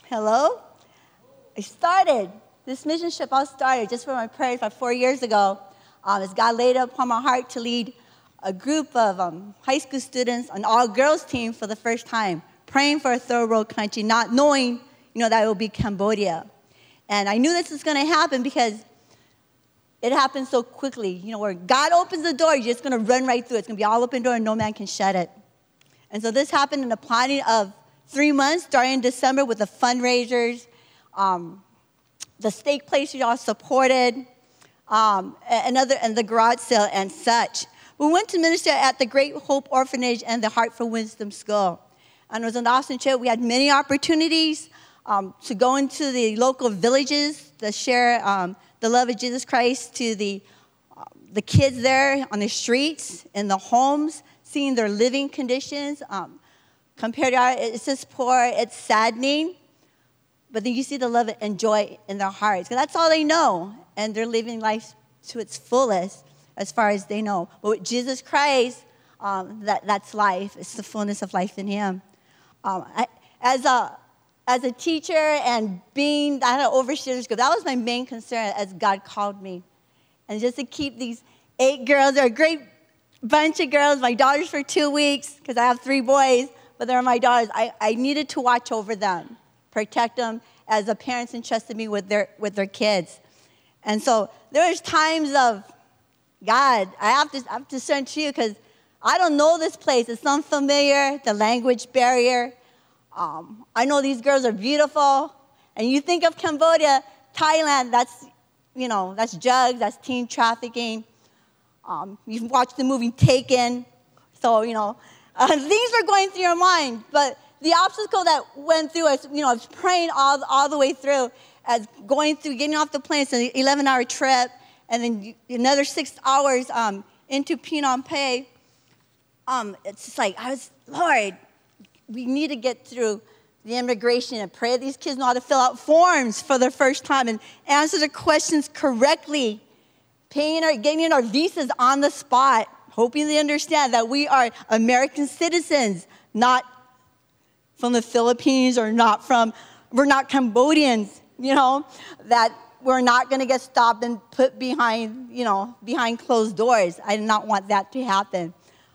Hello? This mission trip all started just for my prayers about 4 years ago. As God laid it upon my heart to lead a group of high school students, an all-girls team for the first time, praying for a third world country, not knowing, that it would be Cambodia. And I knew this was going to happen because it happened so quickly. Where God opens the door, you're just going to run right through it. It's going to be all open door and no man can shut it. And so this happened in the planning of 3 months, starting in December with the fundraisers, the steak place you all supported, and the garage sale and such. We went to minister at the Great Hope Orphanage and the Heart for Wisdom School. And it was an awesome trip. We had many opportunities to go into the local villages to share the love of Jesus Christ to the kids there on the streets, in the homes, seeing their living conditions. Compared to ours, it's just poor, it's saddening. But then you see the love and joy in their hearts. Because that's all they know. And they're living life to its fullest as far as they know. But with Jesus Christ, that's life. It's the fullness of life in Him. As a teacher and I had an overseer's group, that was my main concern as God called me. And just to keep these 8 girls, they're a great bunch of girls, my daughters for 2 weeks, because I have 3 boys, but they're my daughters. I needed to watch over them, protect them as the parents entrusted me with their kids. And so there was times of, God, I have to turn to you because I don't know this place. It's unfamiliar, the language barrier. I know these girls are beautiful. And you think of Cambodia, Thailand, that's drugs, that's teen trafficking. You've watched the movie Taken. So, things were going through your mind. But the obstacle that went through us, I was praying all the way through as going through, getting off the plane. It's an 11-hour trip. And then another 6 hours into Phnom Penh. It's just like, Lord, we need to get through the immigration and pray these kids know how to fill out forms for the first time and answer the questions correctly, getting our visas on the spot, hoping they understand that we are American citizens, not from the Philippines or we're not Cambodians, that we're not going to get stopped and put behind closed doors. I did not want that to happen.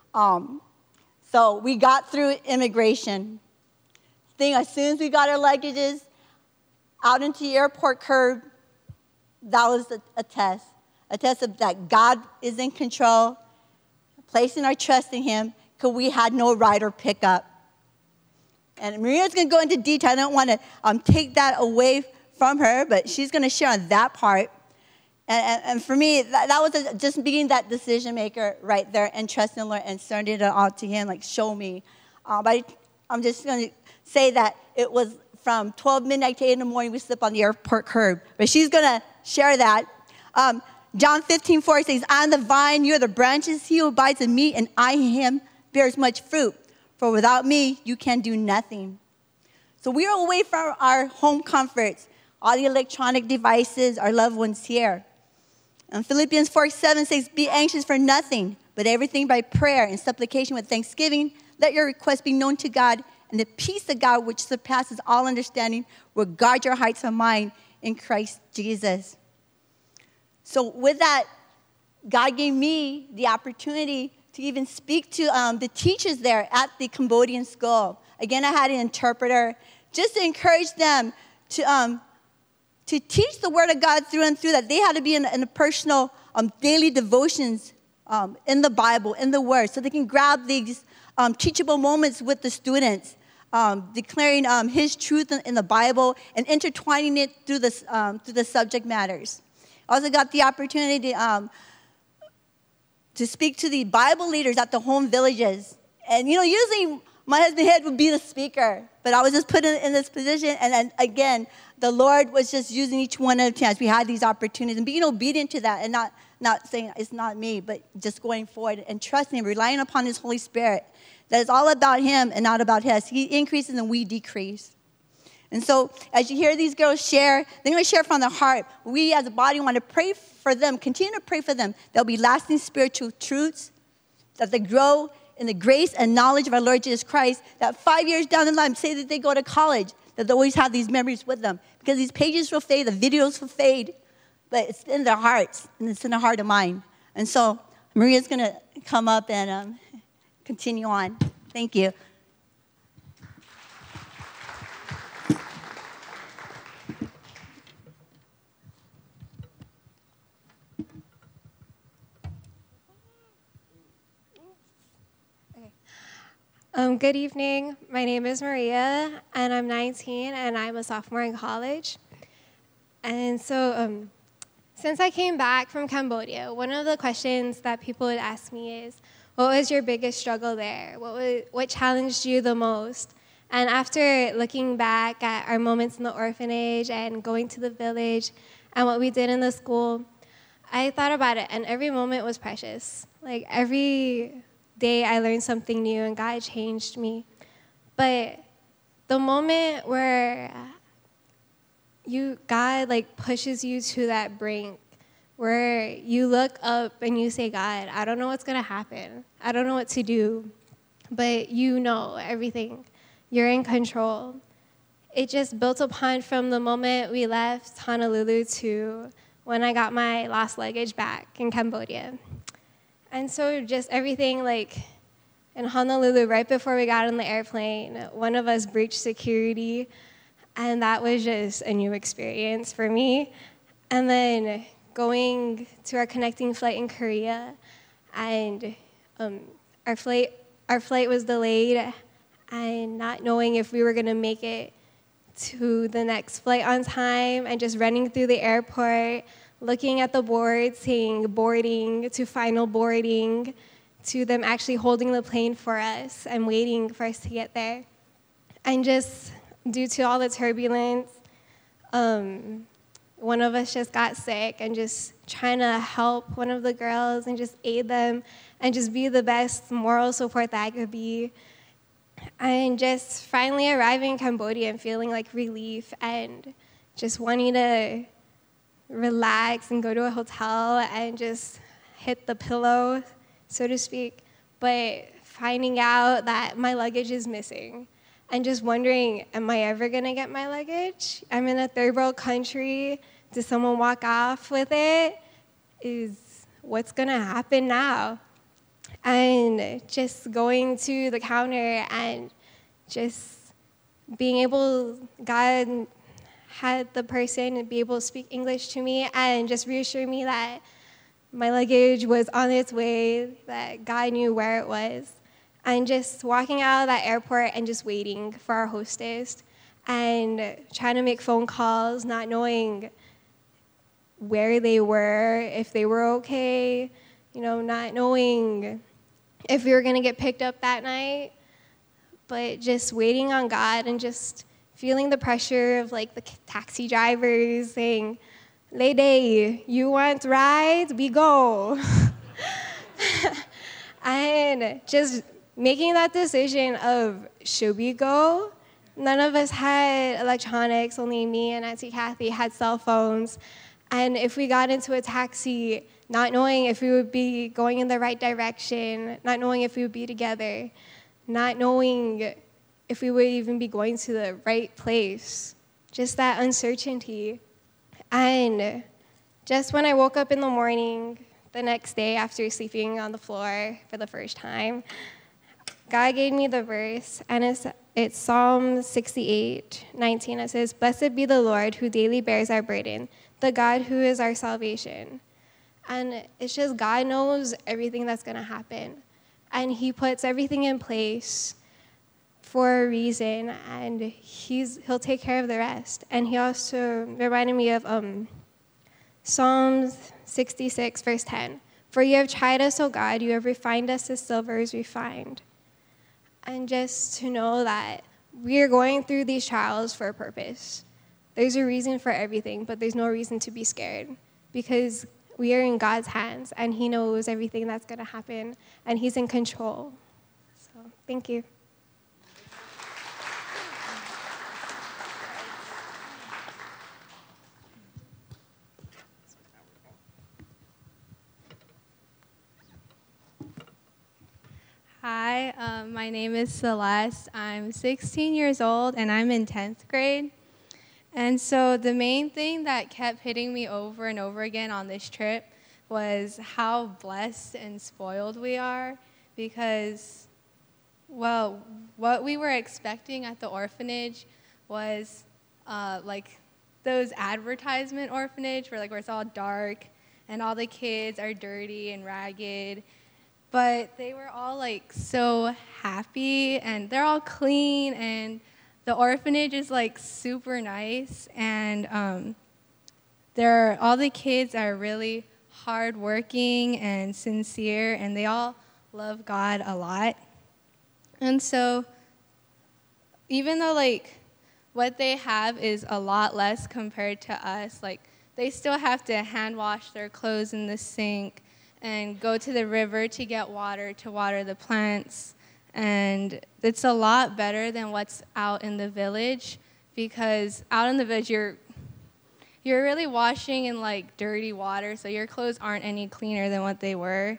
So we got through immigration. As soon as we got our luggages out into the airport curb, that was a test of that God is in control, placing our trust in Him, because we had no ride or pickup. And Maria's going to go into detail. I don't want to take that away from her, but she's going to share on that part. And for me, that was just being that decision maker right there and trusting the Lord and surrendering it all to Him, like, show me. But I'm just going to say that it was from 12 midnight to 8 in the morning, we slept on the airport curb. But she's going to share that. John 15:4 says, I am the vine, you are the branches. He who abides in me and I in him bears much fruit. For without me, you can do nothing. So we are away from our home comforts, all the electronic devices, our loved ones here. And Philippians 4:7 says, be anxious for nothing, but everything by prayer and supplication with thanksgiving. Let your requests be known to God, and the peace of God, which surpasses all understanding, will guard your hearts and mind in Christ Jesus. So with that, God gave me the opportunity to even speak to the teachers there at the Cambodian school. Again, I had an interpreter just to encourage them to teach the Word of God through and through, that they had to be in a personal daily devotions in the Bible, in the Word, so they can grab these teachable moments with the students, declaring His truth in the Bible and intertwining it through the subject matters. I also got the opportunity to speak to the Bible leaders at the home villages. And, usually my husband Ed would be the speaker, but I was just put in this position. And then, again, the Lord was just using each one at a time. We had these opportunities and being obedient to that and not saying it's not me, but just going forward and trusting Him, relying upon His Holy Spirit. That it's all about Him and not about us. He increases and we decrease. And so as you hear these girls share, they're going to share from their heart. We as a body want to pray for them, continue to pray for them. There'll be lasting spiritual truths, that they grow in the grace and knowledge of our Lord Jesus Christ, that 5 years down the line, say that they go to college, that they always have these memories with them. Because these pages will fade, the videos will fade, but it's in their hearts, and it's in the heart of mine. And so Maria's going to come up and continue on. Thank you. Good evening. My name is Maria, and I'm 19, and I'm a sophomore in college. And so since I came back from Cambodia, one of the questions that people would ask me is, what was your biggest struggle there? What challenged you the most? And after looking back at our moments in the orphanage and going to the village and what we did in the school, I thought about it, and every moment was precious. Like, every day I learned something new and God changed me. But the moment where God pushes you to that brink, where you look up and you say, God, I don't know what's going to happen. I don't know what to do, but you know everything. You're in control. It just built upon from the moment we left Honolulu to when I got my lost luggage back in Cambodia. And so just everything, in Honolulu, right before we got on the airplane, one of us breached security, and that was just a new experience for me. And then going to our connecting flight in Korea, and our flight was delayed, and not knowing if we were going to make it to the next flight on time, and just running through the airport, looking at the board, saying boarding to final boarding, to them actually holding the plane for us and waiting for us to get there. And just due to all the turbulence, one of us just got sick, and just trying to help one of the girls and just aid them and just be the best moral support that I could be. And just finally arriving in Cambodia and feeling like relief and just wanting to relax and go to a hotel and just hit the pillow, so to speak, but finding out that my luggage is missing and just wondering, am I ever going to get my luggage? I'm in a third world country. Does someone walk off with it? What's going to happen now? And just going to the counter and just being able, God had the person be able to speak English to me and just reassure me that my luggage was on its way, that God knew where it was. And just walking out of that airport and just waiting for our hostess and trying to make phone calls, not knowing where they were, if they were okay, not knowing if we were going to get picked up that night, but just waiting on God and just feeling the pressure of the taxi drivers saying, Lady, you want rides? We go. And just making that decision of, should we go? None of us had electronics, only me and Auntie Kathy had cell phones. And if we got into a taxi, not knowing if we would be going in the right direction, not knowing if we would be together, not knowing if we would even be going to the right place, just that uncertainty. And just when I woke up in the morning the next day after sleeping on the floor for the first time, God gave me the verse, and it's Psalm 68:19. It says, "Blessed be the Lord who daily bears our burden, the God who is our salvation." And it's just God knows everything that's going to happen. And he puts everything in place for a reason, and he'll take care of the rest. And he also reminded me of Psalms 66, verse 10. "For you have tried us, O God, you have refined us as silver is refined." And just to know that we are going through these trials for a purpose. There's a reason for everything, but there's no reason to be scared, because we are in God's hands, and he knows everything that's going to happen, and he's in control. So, thank you. Hi, My name is Celeste. I'm 16 years old, and I'm in 10th grade. And so the main thing that kept hitting me over and over again on this trip was how blessed and spoiled we are because, well, what we were expecting at the orphanage was like those advertisement orphanage where it's all dark and all the kids are dirty and ragged. But they were all so happy and they're all clean and the orphanage is super nice and all the kids are really hardworking and sincere and they all love God a lot. And so even though what they have is a lot less compared to us, they still have to hand wash their clothes in the sink and go to the river to get water to water the plants. And it's a lot better than what's out in the village because out in the village you're really washing in dirty water, so your clothes aren't any cleaner than what they were.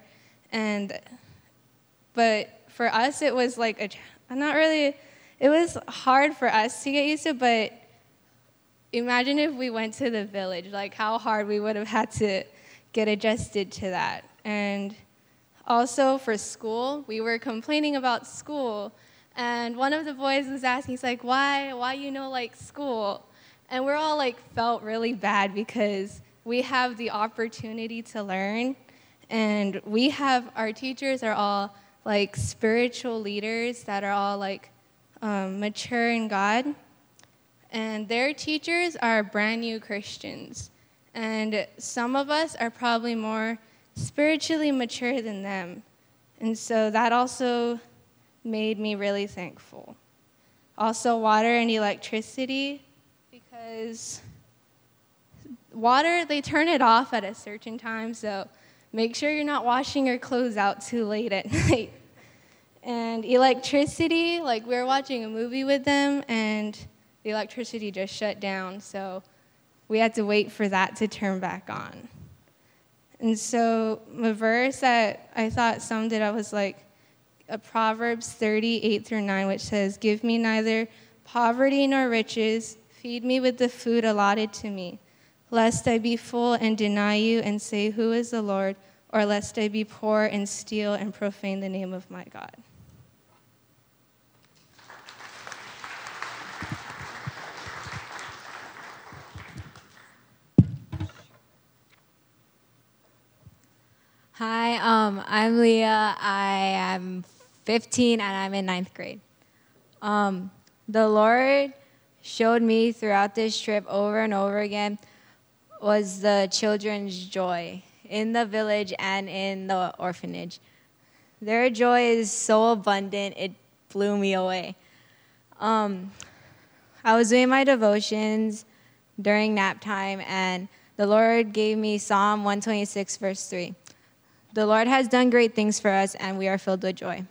But for us it was it was hard for us to get used to, but imagine if we went to the village, how hard we would have had to get adjusted to that. And also for school, we were complaining about school, and one of the boys was asking, he's like, why school? And we're all felt really bad because we have the opportunity to learn, and our teachers are all spiritual leaders that are all mature in God, and their teachers are brand new Christians, and some of us are probably more spiritually mature than them. And so that also made me really thankful. Also, water and electricity, because water, they turn it off at a certain time, so make sure you're not washing your clothes out too late at night. And electricity, we were watching a movie with them, and the electricity just shut down, so we had to wait for that to turn back on. And so a verse that I thought summed it up was a Proverbs 30:8-9, which says, "Give me neither poverty nor riches, feed me with the food allotted to me, lest I be full and deny you and say, 'Who is the Lord?' or lest I be poor and steal and profane the name of my God." Hi, I'm Leah. I am 15 and I'm in 9th grade. The Lord showed me throughout this trip over and over again was the children's joy in the village and in the orphanage. Their joy is so abundant, it blew me away. I was doing my devotions during nap time, and the Lord gave me Psalm 126, verse 3. "The Lord has done great things for us, and we are filled with joy."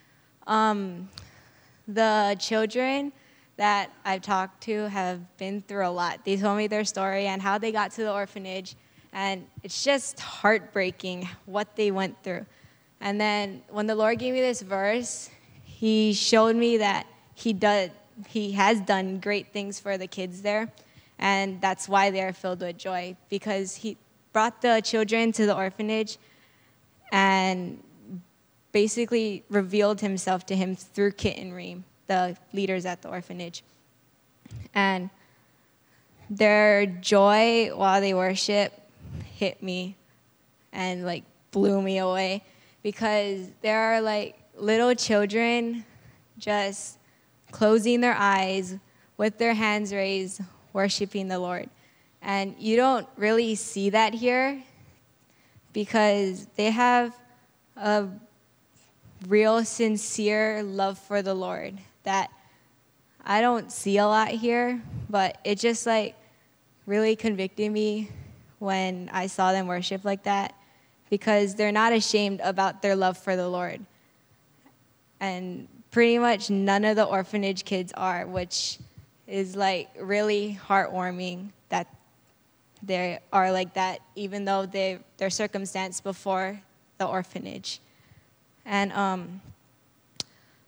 The children that I've talked to have been through a lot. They told me their story and how they got to the orphanage, and it's just heartbreaking what they went through. And then when the Lord gave me this verse, He showed me that He has done great things for the kids there, and that's why they are filled with joy, because He brought the children to the orphanage and basically revealed Himself to him through Kit and Reem, the leaders at the orphanage. And their joy while they worship hit me and blew me away, because there are little children just closing their eyes with their hands raised, worshiping the Lord. And you don't really see that here, because they have a real sincere love for the Lord that I don't see a lot here, but it just really convicted me when I saw them worship like that, because they're not ashamed about their love for the Lord. And pretty much none of the orphanage kids are, which is really heartwarming that they are like that, even though their circumstance before the orphanage. And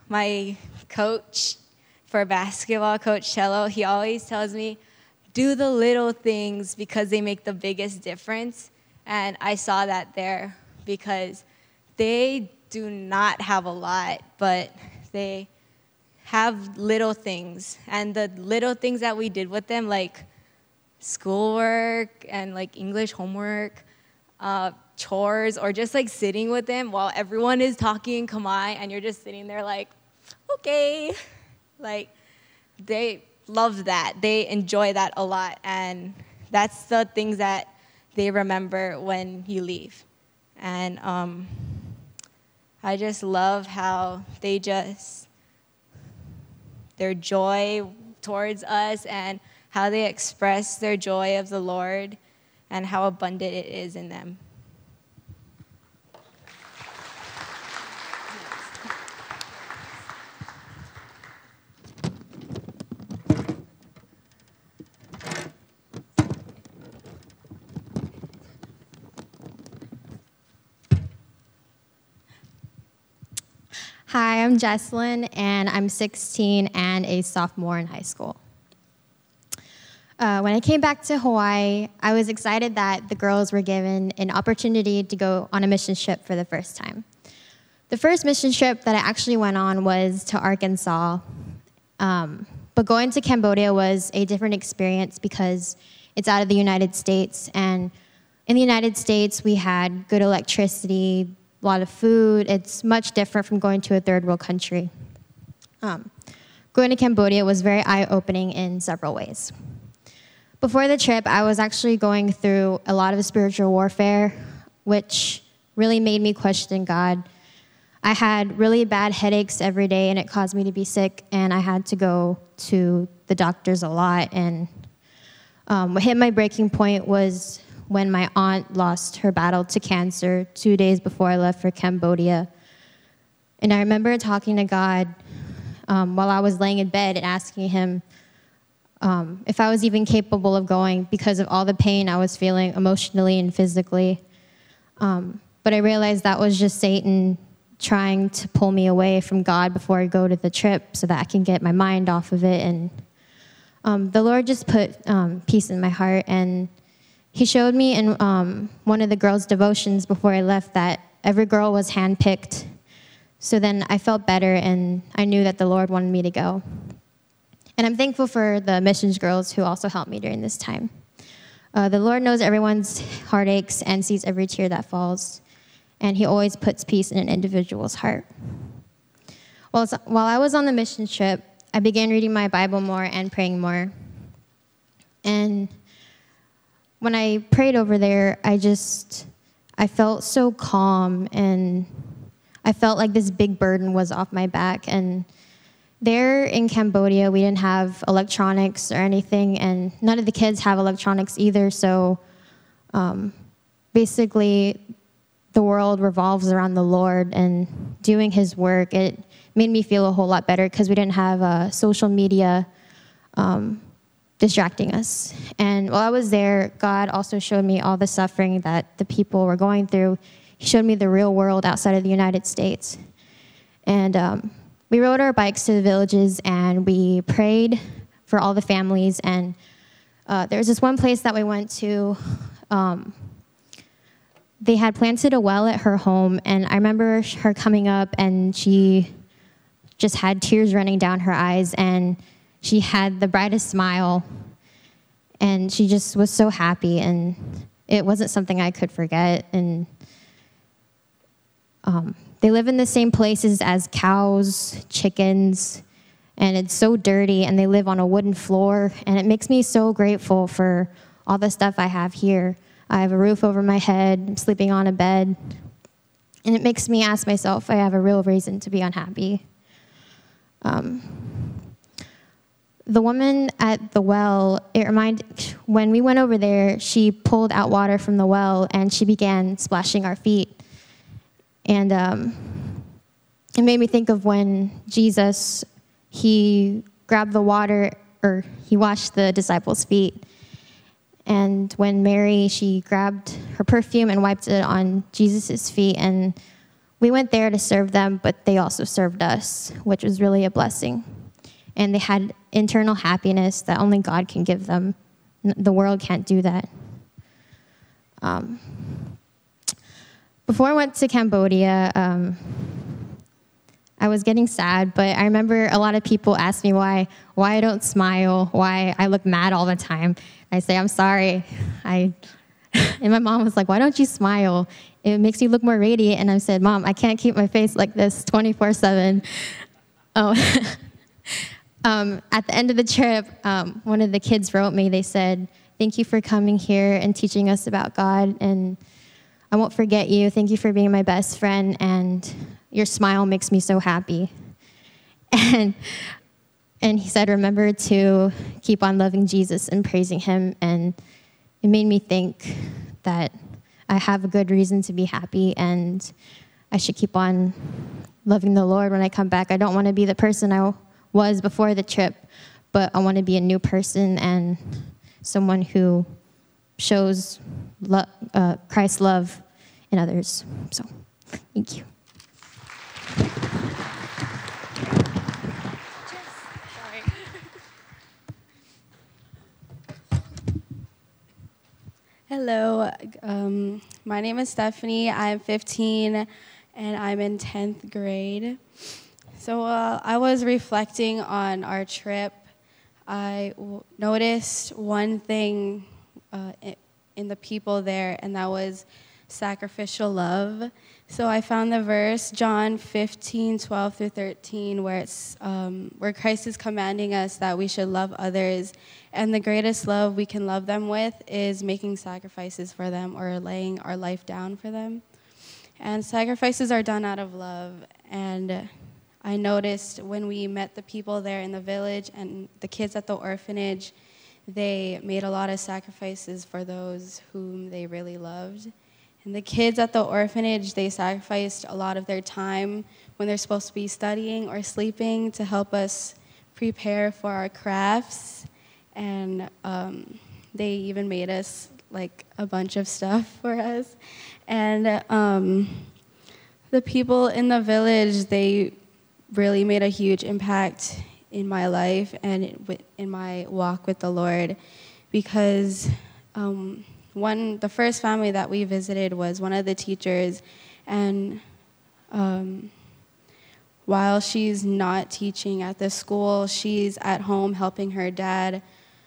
my coach for basketball, Coach Cello, he always tells me, do the little things because they make the biggest difference. And I saw that there because they do not have a lot, but they have little things. And the little things that we did with them, like schoolwork and like English homework, chores, or just like sitting with them while everyone is talking Khmer and you're just sitting there like, okay. Like, they love that. They enjoy that a lot. And that's the things that they remember when you leave. And I just love how their joy towards us and how they express their joy of the Lord and how abundant it is in them. Hi, I'm Jesselyn, and I'm 16 and a sophomore in high school. When I came back to Hawaii, I was excited that the girls were given an opportunity to go on a mission trip for the first time. The first mission trip that I actually went on was to Arkansas, but going to Cambodia was a different experience because it's out of the United States, and in the United States, we had good electricity, a lot of food. It's much different from going to a third world country. Going to Cambodia was very eye-opening in several ways. Before the trip, I was actually going through a lot of spiritual warfare, which really made me question God. I had really bad headaches every day, and it caused me to be sick, and I had to go to the doctors a lot. And what hit my breaking point was when my aunt lost her battle to cancer 2 days before I left for Cambodia. And I remember talking to God while I was laying in bed and asking him if I was even capable of going because of all the pain I was feeling emotionally and physically. But I realized that was just Satan trying to pull me away from God before I go to the trip so that I can get my mind off of it. And the Lord just put peace in my heart, and he showed me in one of the girls' devotions before I left that every girl was handpicked. So then I felt better, and I knew that the Lord wanted me to go. And I'm thankful for the missions girls who also helped me during this time. The Lord knows everyone's heartaches and sees every tear that falls, and he always puts peace in an individual's heart. While I was on the mission trip, I began reading my Bible more and praying more. And when I prayed over there, I felt so calm, and I felt like this big burden was off my back. And there in Cambodia, we didn't have electronics or anything, and none of the kids have electronics either. So basically, the world revolves around the Lord and doing his work. It made me feel a whole lot better because we didn't have social media distracting us. And while I was there, God also showed me all the suffering that the people were going through. He showed me the real world outside of the United States. And we rode our bikes to the villages, and we prayed for all the families. And there was this one place that we went to. They had planted a well at her home, and I remember her coming up, and she just had tears running down her eyes, and she had the brightest smile, and she just was so happy, and it wasn't something I could forget. And they live in the same places as cows, chickens, and it's so dirty, and they live on a wooden floor, and it makes me so grateful for all the stuff I have here. I have a roof over my head, I'm sleeping on a bed, and it makes me ask myself if I have a real reason to be unhappy. The woman at the well, when we went over there, she pulled out water from the well, and she began splashing our feet. And it made me think of when Jesus, he grabbed the water, or he washed the disciples' feet. And when Mary, she grabbed her perfume and wiped it on Jesus' feet. And We went there to serve them, but they also served us, which was really a blessing. And they had internal happiness that only God can give them. The world can't do that. Before I went to Cambodia, I was getting sad, but I remember a lot of people asked me why I don't smile, why I look mad all the time. I say, I'm sorry. And my mom was like, why don't you smile? It makes you look more radiant. And I said, Mom, I can't keep my face like this 24/7. Oh. At the end of the trip, one of the kids wrote me. They said, thank you for coming here and teaching us about God, and I won't forget you. Thank you for being my best friend, and your smile makes me so happy. And he said, remember to keep on loving Jesus and praising him, and it made me think that I have a good reason to be happy, and I should keep on loving the Lord when I come back. I don't want to be the person I was before the trip, but I want to be a new person and someone who shows Christ's love in others. So, thank you. Hello, my name is Stephanie. I'm 15 and I'm in 10th grade. So I was reflecting on our trip. I noticed one thing in the people there, and that was sacrificial love. So I found the verse, John 15:12-13, where Christ is commanding us that we should love others, and the greatest love we can love them with is making sacrifices for them or laying our life down for them. And sacrifices are done out of love, and I noticed when we met the people there in the village and the kids at the orphanage, they made a lot of sacrifices for those whom they really loved. And the kids at the orphanage, they sacrificed a lot of their time when they're supposed to be studying or sleeping to help us prepare for our crafts. And they even made us like a bunch of stuff for us. And the people in the village, they really made a huge impact in my life and in my walk with the Lord, because the first family that we visited was one of the teachers, and while she's not teaching at the school, she's at home helping her dad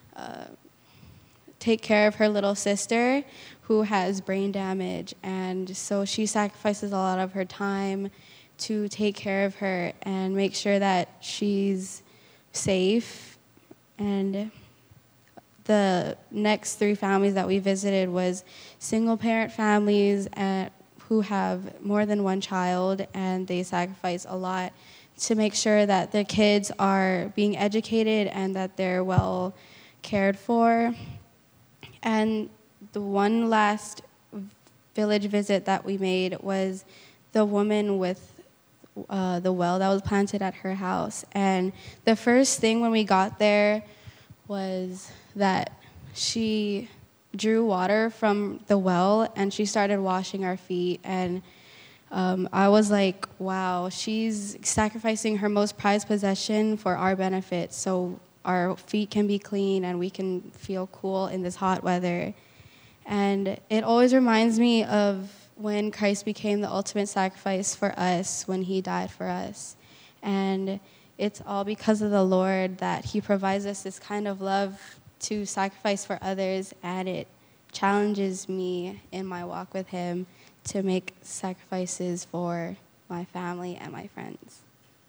take care of her little sister who has brain damage, and so she sacrifices a lot of her time to take care of her and make sure that she's safe. And the next 3 families that we visited was single-parent families who have more than one child, and they sacrifice a lot to make sure that their kids are being educated and that they're well cared for. And the one last village visit that we made was the woman with the well that was planted at her house. And the first thing when we got there was that she drew water from the well and she started washing our feet. And I was like, wow, she's sacrificing her most prized possession for our benefit, so our feet can be clean and we can feel cool in this hot weather. And it always reminds me of when Christ became the ultimate sacrifice for us, when he died for us. And it's all because of the Lord that he provides us this kind of love to sacrifice for others, and it challenges me in my walk with him to make sacrifices for my family and my friends.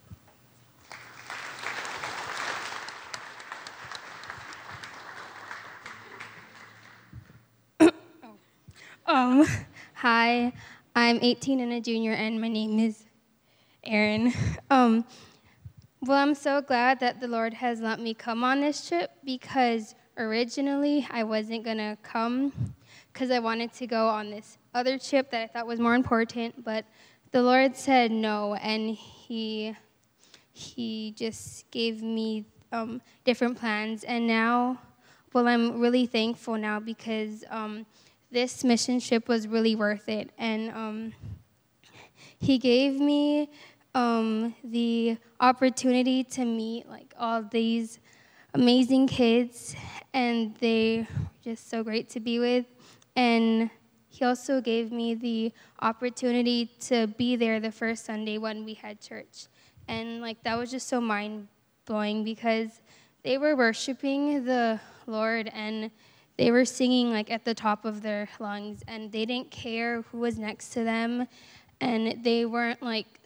Hi, I'm 18 and a junior, and my name is Erin. Well, I'm so glad that the Lord has let me come on this trip, because originally I wasn't going to come because I wanted to go on this other trip that I thought was more important, but the Lord said no, and he just gave me different plans. And now, well, I'm really thankful now because this mission trip was really worth it, and he gave me the opportunity to meet like all these amazing kids, and they were just so great to be with. And he also gave me the opportunity to be there the first Sunday when we had church. And like that was just so mind-blowing because they were worshiping the Lord and they were singing like at the top of their lungs, and they didn't care who was next to them, and they weren't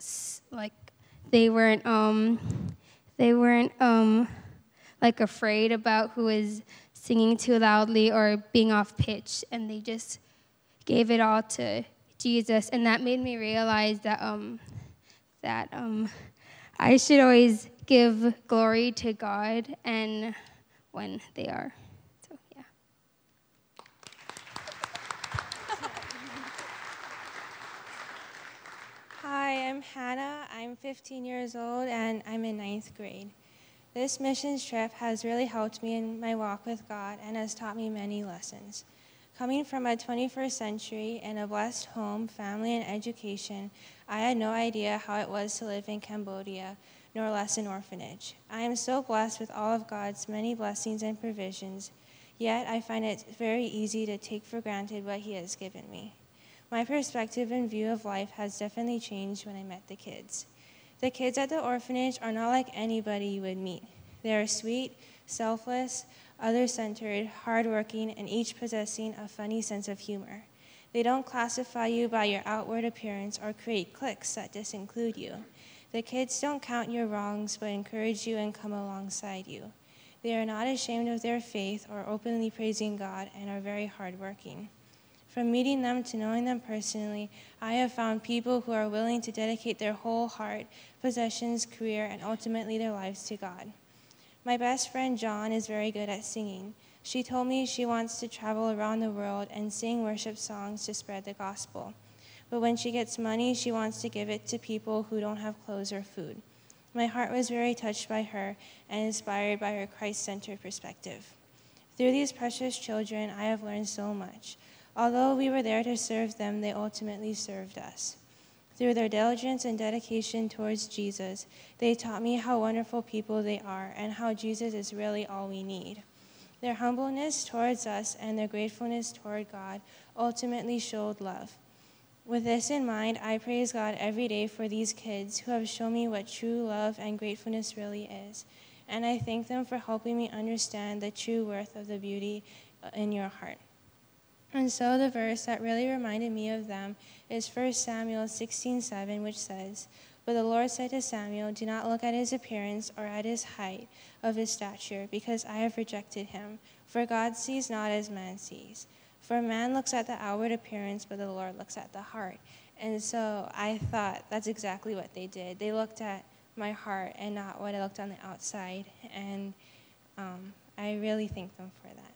like afraid about who was singing too loudly or being off pitch, and they just gave it all to Jesus. And that made me realize that I should always give glory to God, and when they are. So yeah. Hi, I'm Hannah. I'm 15 years old, and I'm in 9th grade. This missions trip has really helped me in my walk with God and has taught me many lessons. Coming from a 21st century and a blessed home, family, and education, I had no idea how it was to live in Cambodia, nor less an orphanage. I am so blessed with all of God's many blessings and provisions, yet I find it very easy to take for granted what He has given me. My perspective and view of life has definitely changed when I met the kids. The kids at the orphanage are not like anybody you would meet. They are sweet, selfless, other-centered, hardworking, and each possessing a funny sense of humor. They don't classify you by your outward appearance or create cliques that disinclude you. The kids don't count your wrongs but encourage you and come alongside you. They are not ashamed of their faith or openly praising God and are very hardworking. From meeting them to knowing them personally, I have found people who are willing to dedicate their whole heart, possessions, career, and ultimately their lives to God. My best friend John is very good at singing. She told me she wants to travel around the world and sing worship songs to spread the gospel. But when she gets money, she wants to give it to people who don't have clothes or food. My heart was very touched by her and inspired by her Christ-centered perspective. Through these precious children, I have learned so much. Although we were there to serve them, they ultimately served us. Through their diligence and dedication towards Jesus, they taught me how wonderful people they are and how Jesus is really all we need. Their humbleness towards us and their gratefulness toward God ultimately showed love. With this in mind, I praise God every day for these kids who have shown me what true love and gratefulness really is. And I thank them for helping me understand the true worth of the beauty in your heart. And so the verse that really reminded me of them is 1 Samuel 16:7, which says, "But the Lord said to Samuel, do not look at his appearance or at his height of his stature, because I have rejected him. For God sees not as man sees. For man looks at the outward appearance, but the Lord looks at the heart." And so I thought that's exactly what they did. They looked at my heart and not what I looked on the outside. And I really thank them for that.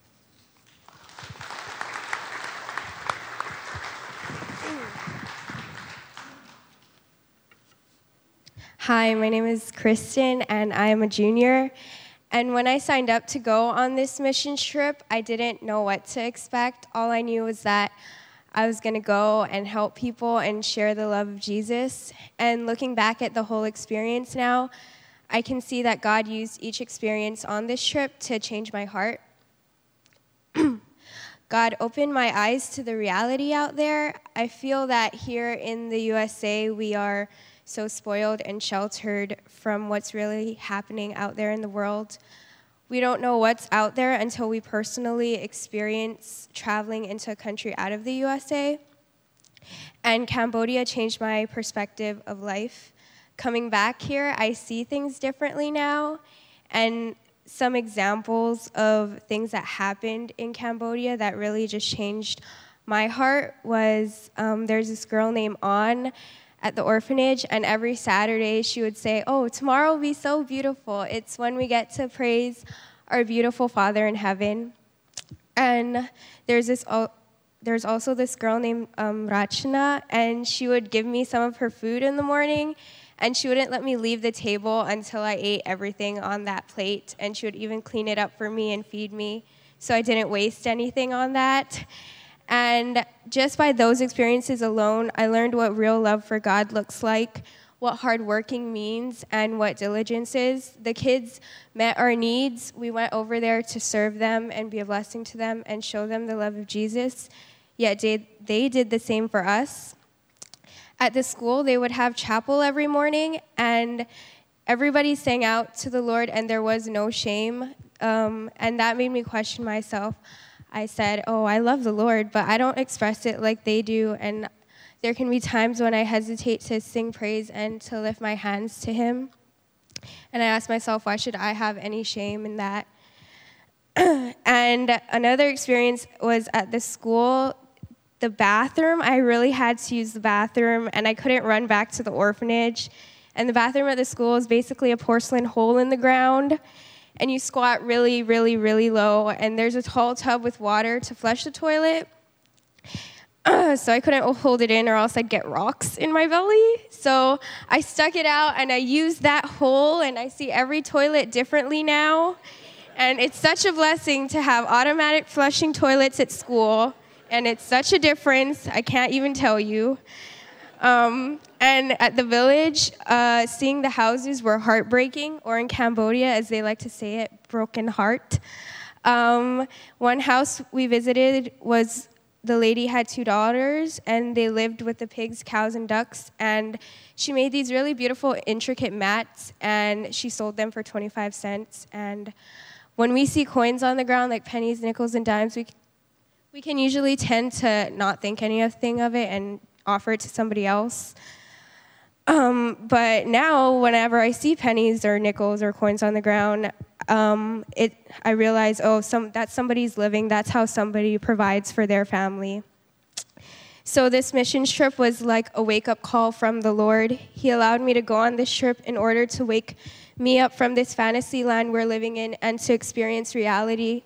Hi, my name is Kristen, and I am a junior. And when I signed up to go on this mission trip, I didn't know what to expect. All I knew was that I was going to go and help people and share the love of Jesus. And looking back at the whole experience now, I can see that God used each experience on this trip to change my heart. God opened my eyes to the reality out there. I feel that here in the USA, we are so spoiled and sheltered from what's really happening out there in the world. We don't know what's out there until we personally experience traveling into a country out of the USA. And Cambodia changed my perspective of life. Coming back here, I see things differently now. And some examples of things that happened in Cambodia that really just changed my heart was there's this girl named An at the orphanage, and every Saturday she would say, "Oh, tomorrow will be so beautiful. It's when we get to praise our beautiful Father in heaven." And there's also this girl named Rachna, and she would give me some of her food in the morning, and she wouldn't let me leave the table until I ate everything on that plate, and she would even clean it up for me and feed me, so I didn't waste anything on that. And just by those experiences alone, I learned what real love for God looks like, what hard working means, and what diligence is. The kids met our needs. We went over there to serve them and be a blessing to them and show them the love of Jesus. Yet they did the same for us. At the school, they would have chapel every morning, and everybody sang out to the Lord, and there was no shame. And that made me question myself. I said, oh, I love the Lord, but I don't express it like they do. And there can be times when I hesitate to sing praise and to lift my hands to him. And I ask myself, why should I have any shame in that? And another experience was at the school, the bathroom. I really had to use the bathroom, and I couldn't run back to the orphanage. And the bathroom at the school is basically a porcelain hole in the ground. And you squat really, really, really low, and there's a tall tub with water to flush the toilet. So I couldn't hold it in, or else I'd get rocks in my belly. So I stuck it out, and I used that hole, and I see every toilet differently now. And it's such a blessing to have automatic flushing toilets at school, and it's such a difference, I can't even tell you. And at the village, seeing the houses were heartbreaking, or in Cambodia, as they like to say it, broken heart. One house we visited was, the lady had 2 daughters, and they lived with the pigs, cows, and ducks, and she made these really beautiful, intricate mats, and she sold them for 25 cents. And when we see coins on the ground, like pennies, nickels, and dimes, we can usually tend to not think anything of it and offer it to somebody else. But now, whenever I see pennies or nickels or coins on the ground, I realize, that's somebody's living. That's how somebody provides for their family. So this mission trip was like a wake-up call from the Lord. He allowed me to go on this trip in order to wake me up from this fantasy land we're living in and to experience reality.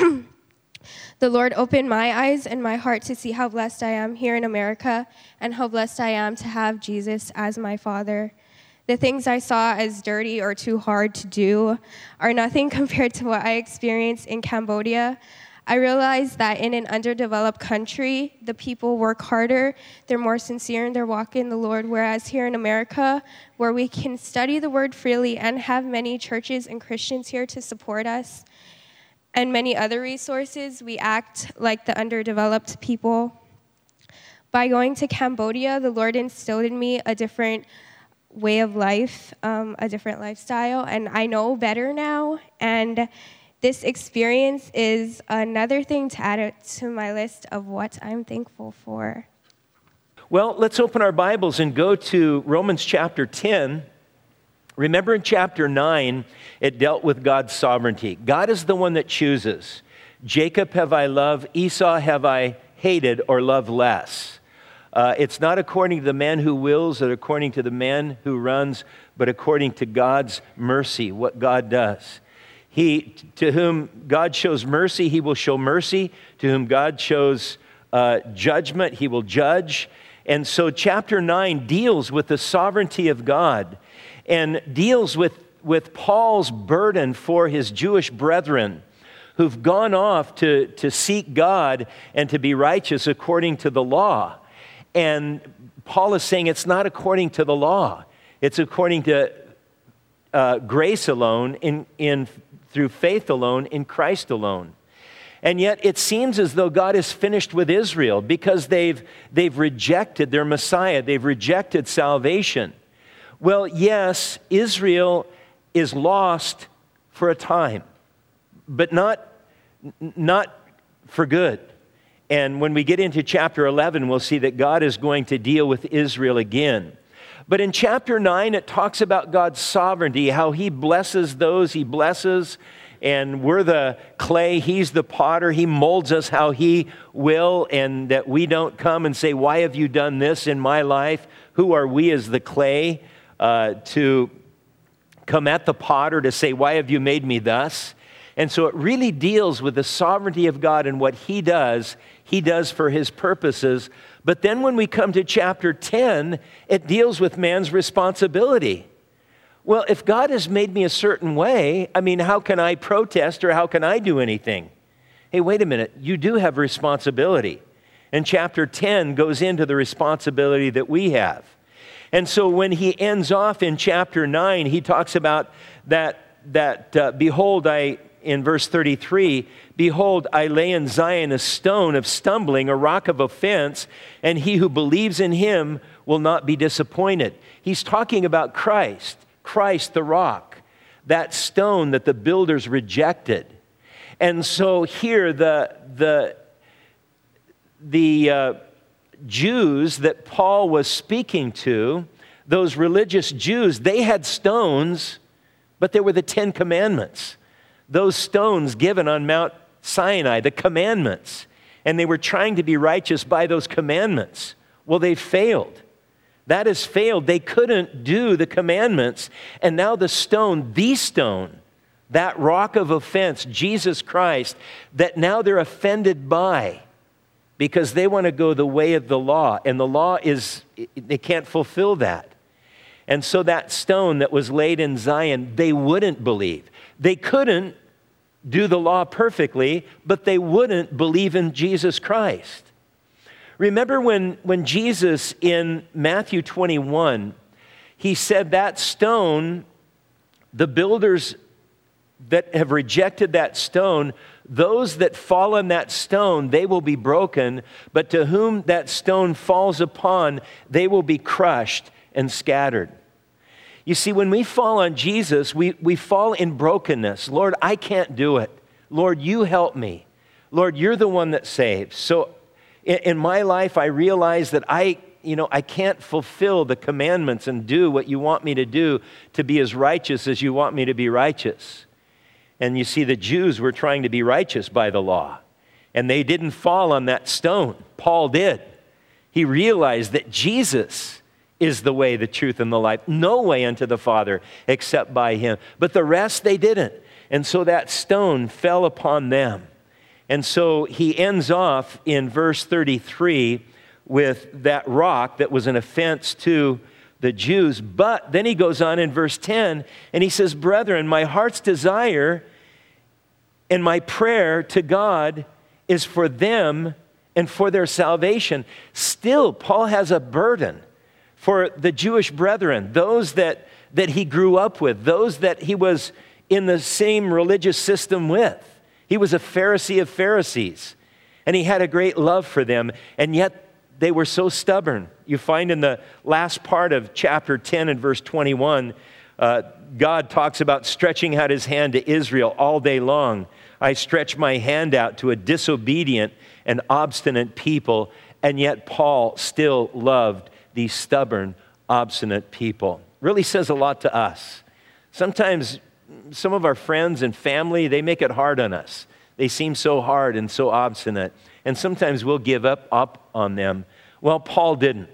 The Lord opened my eyes and my heart to see how blessed I am here in America and how blessed I am to have Jesus as my Father. The things I saw as dirty or too hard to do are nothing compared to what I experienced in Cambodia. I realized that in an underdeveloped country, the people work harder, they're more sincere in their walk in the Lord, whereas here in America, where we can study the Word freely and have many churches and Christians here to support us, and many other resources, we act like the underdeveloped people. By going to Cambodia, the Lord instilled in me a different way of life, a different lifestyle, and I know better now. And this experience is another thing to add to my list of what I'm thankful for. Well, let's open our Bibles and go to Romans chapter 10. Remember in chapter 9, it dealt with God's sovereignty. God is the one that chooses. Jacob have I loved, Esau have I hated or loved less. It's not according to the man who wills or according to the man who runs, but according to God's mercy, what God does. To whom God shows mercy, he will show mercy. To whom God shows judgment, he will judge. And so chapter 9 deals with the sovereignty of God and deals with Paul's burden for his Jewish brethren who've gone off to seek God and to be righteous according to the law. And Paul is saying it's not according to the law. It's according to grace alone, through faith alone, in Christ alone. And yet it seems as though God is finished with Israel because they've rejected their Messiah. They've rejected salvation. Well, yes, Israel is lost for a time, but not for good. And when we get into chapter 11, we'll see that God is going to deal with Israel again. But in chapter 9, it talks about God's sovereignty, how he blesses those he blesses, and we're the clay, he's the potter, he molds us how he will, and that we don't come and say, why have you done this in my life? Who are we as the clay to come at the potter to say, why have you made me thus? And so it really deals with the sovereignty of God and what he does for his purposes. But then when we come to chapter 10, it deals with man's responsibility. Well, if God has made me a certain way, how can I protest or how can I do anything? Hey, wait a minute, you do have responsibility. And chapter 10 goes into the responsibility that we have. And so when he ends off in chapter 9, he talks about that behold, in verse 33, behold, I lay in Zion a stone of stumbling, a rock of offense, and he who believes in him will not be disappointed. He's talking about Christ the rock, that stone that the builders rejected. And so here the Jews that Paul was speaking to, those religious Jews, they had stones, but they were the 10 commandments. Those stones given on Mount Sinai, the commandments. And they were trying to be righteous by those commandments. Well, they failed. That has failed. They couldn't do the commandments. And now the stone, that rock of offense, Jesus Christ, that now they're offended by, because they want to go the way of the law. And the law they can't fulfill that. And so that stone that was laid in Zion, they wouldn't believe. They couldn't do the law perfectly, but they wouldn't believe in Jesus Christ. Remember when Jesus in Matthew 21, he said that stone, the builders that have rejected that stone, those that fall on that stone, they will be broken, but to whom that stone falls upon, they will be crushed and scattered. You see, when we fall on Jesus, we fall in brokenness. Lord, I can't do it. Lord, you help me. Lord, you're the one that saves. So in my life, I realize that I can't fulfill the commandments and do what you want me to do to be as righteous as you want me to be righteous. And you see, the Jews were trying to be righteous by the law, and they didn't fall on that stone. Paul did. He realized that Jesus is the way, the truth, and the life. No way unto the Father except by him. But the rest, they didn't. And so that stone fell upon them. And so he ends off in verse 33 with that rock that was an offense to the Jews. But then he goes on in verse 10 and he says, brethren, my heart's desire and my prayer to God is for them and for their salvation. Still, Paul has a burden for the Jewish brethren, those that he grew up with, those that he was in the same religious system with. He was a Pharisee of Pharisees, and he had a great love for them, and yet they were so stubborn. You find in the last part of chapter 10 and verse 21, God talks about stretching out his hand to Israel all day long. I stretch my hand out to a disobedient and obstinate people, and yet Paul still loved these stubborn, obstinate people. Really says a lot to us. Sometimes some of our friends and family, they make it hard on us. They seem so hard and so obstinate. And sometimes we'll give up on them. Well, Paul didn't.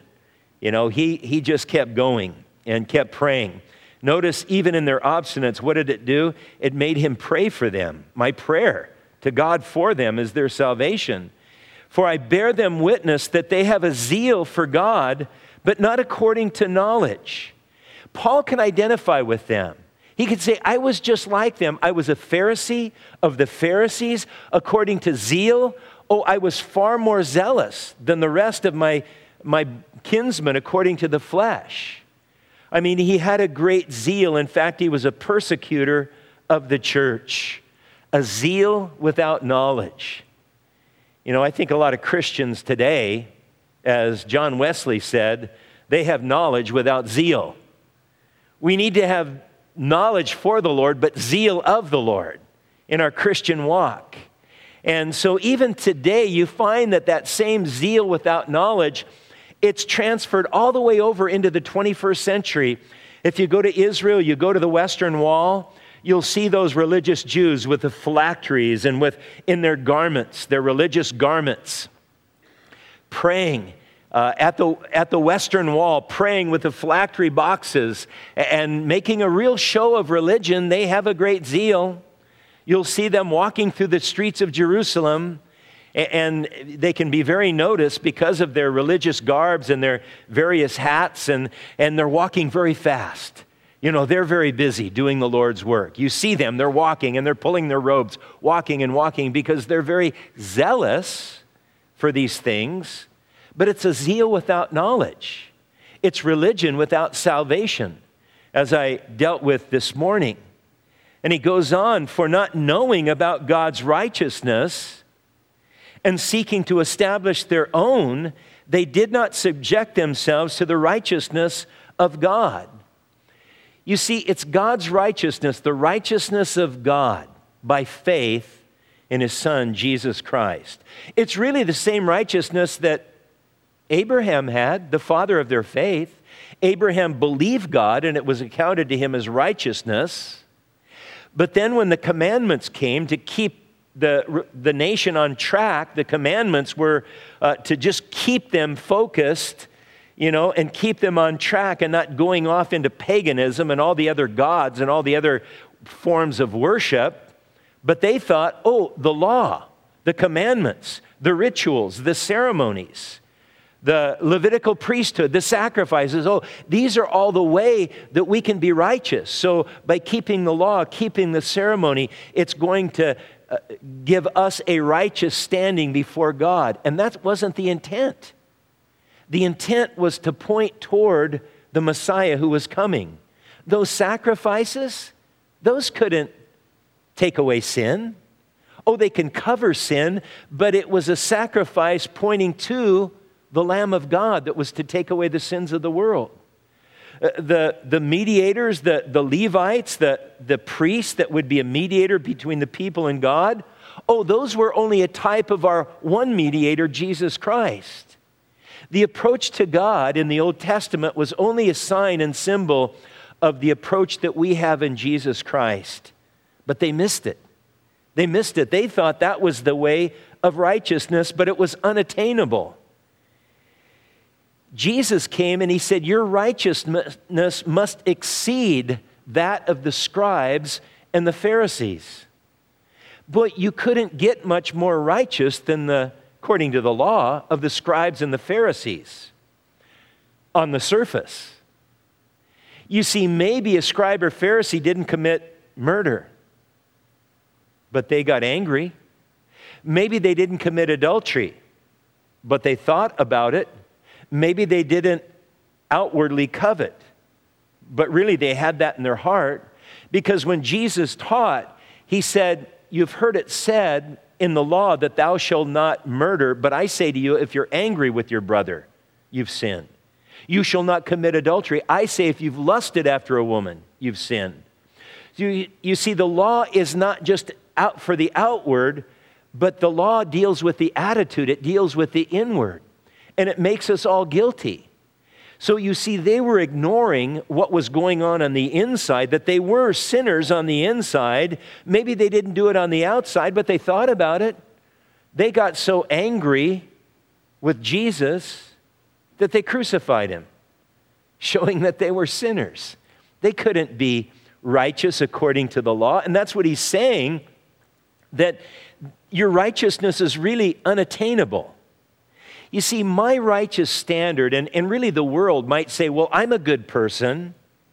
He just kept going and kept praying. Notice even in their obstinance, what did it do? It made him pray for them. My prayer to God for them is their salvation. For I bear them witness that they have a zeal for God, but not according to knowledge. Paul can identify with them. He could say, I was just like them. I was a Pharisee of the Pharisees according to zeal. Oh, I was far more zealous than the rest of my kinsmen according to the flesh. I mean, he had a great zeal. In fact, he was a persecutor of the church. A zeal without knowledge. I think a lot of Christians today, as John Wesley said, they have knowledge without zeal. We need to have knowledge for the Lord, but zeal of the Lord in our Christian walk. And so even today, you find that same zeal without knowledge, it's transferred all the way over into the 21st century. If you go to Israel, you go to the Western Wall, you'll see those religious Jews with the phylacteries and in their garments, their religious garments, praying at the Western Wall, praying with the phylactery boxes and making a real show of religion. They have a great zeal. You'll see them walking through the streets of Jerusalem, and they can be very noticed because of their religious garbs and their various hats, and they're walking very fast. They're very busy doing the Lord's work. You see them, they're walking and they're pulling their robes, walking and walking because they're very zealous for these things, but it's a zeal without knowledge. It's religion without salvation, as I dealt with this morning. And he goes on, for not knowing about God's righteousness and seeking to establish their own, they did not subject themselves to the righteousness of God. You see, it's God's righteousness, the righteousness of God by faith in his Son, Jesus Christ. It's really the same righteousness that Abraham had, the father of their faith. Abraham believed God, and it was accounted to him as righteousness. But then when the commandments came to keep the nation on track, the commandments were to just keep them focused, and keep them on track and not going off into paganism and all the other gods and all the other forms of worship. But they thought, the law, the commandments, the rituals, the ceremonies, the Levitical priesthood, the sacrifices, these are all the way that we can be righteous. So by keeping the law, keeping the ceremony, it's going to give us a righteous standing before God. And that wasn't the intent. The intent was to point toward the Messiah who was coming. Those sacrifices, those couldn't take away sin. They can cover sin, but it was a sacrifice pointing to the Lamb of God that was to take away the sins of the world. The mediators, the Levites, the priests that would be a mediator between the people and God, those were only a type of our one mediator, Jesus Christ. The approach to God in the Old Testament was only a sign and symbol of the approach that we have in Jesus Christ. But they missed it. They missed it. They thought that was the way of righteousness, but it was unattainable. Jesus came and he said, your righteousness must exceed that of the scribes and the Pharisees. But you couldn't get much more righteous than according to the law, of the scribes and the Pharisees on the surface. You see, maybe a scribe or Pharisee didn't commit murder, but they got angry. Maybe they didn't commit adultery, but they thought about it. Maybe they didn't outwardly covet, but really they had that in their heart, because when Jesus taught, he said, you've heard it said in the law that thou shalt not murder, but I say to you, if you're angry with your brother, you've sinned. You shall not commit adultery. I say if you've lusted after a woman, you've sinned. You see, the law is not just out for the outward, but the law deals with the attitude. It deals with the inward, and it makes us all guilty. So you see, they were ignoring what was going on the inside, that they were sinners on the inside. Maybe they didn't do it on the outside, but they thought about it. They got so angry with Jesus that they crucified him, showing that they were sinners. They couldn't be righteous according to the law. And that's what he's saying, that your righteousness is really unattainable. You see, my righteous standard, and really the world might say, well, I'm a good person.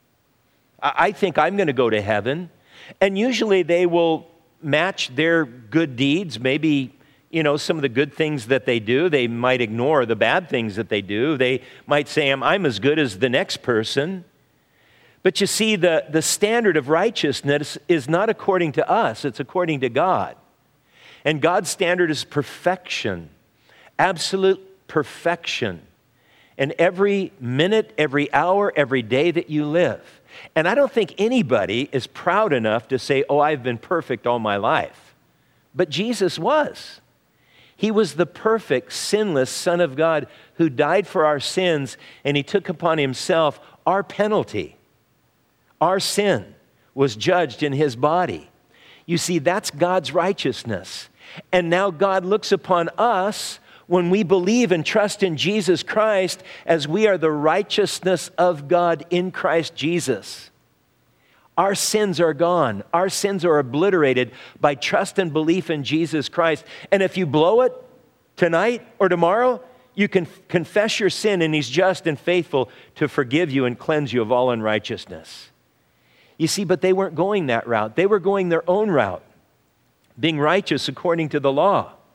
I think I'm going to go to heaven. And usually they will match their good deeds, maybe, some of the good things that they do. They might ignore the bad things that they do. They might say, I'm as good as the next person. But you see, the standard of righteousness is not according to us. It's according to God. And God's standard is perfection. Absolute perfection in every minute, every hour, every day that you live. And I don't think anybody is proud enough to say, I've been perfect all my life. But Jesus was. He was the perfect, sinless Son of God who died for our sins, and he took upon himself our penalty. Our sin was judged in his body. You see, that's God's righteousness. And now God looks upon us when we believe and trust in Jesus Christ as we are the righteousness of God in Christ Jesus. Our sins are gone. Our sins are obliterated by trust and belief in Jesus Christ. And if you blow it tonight or tomorrow, you can confess your sin, and he's just and faithful to forgive you and cleanse you of all unrighteousness. You see, but they weren't going that route. They were going their own route, being righteous according to the law.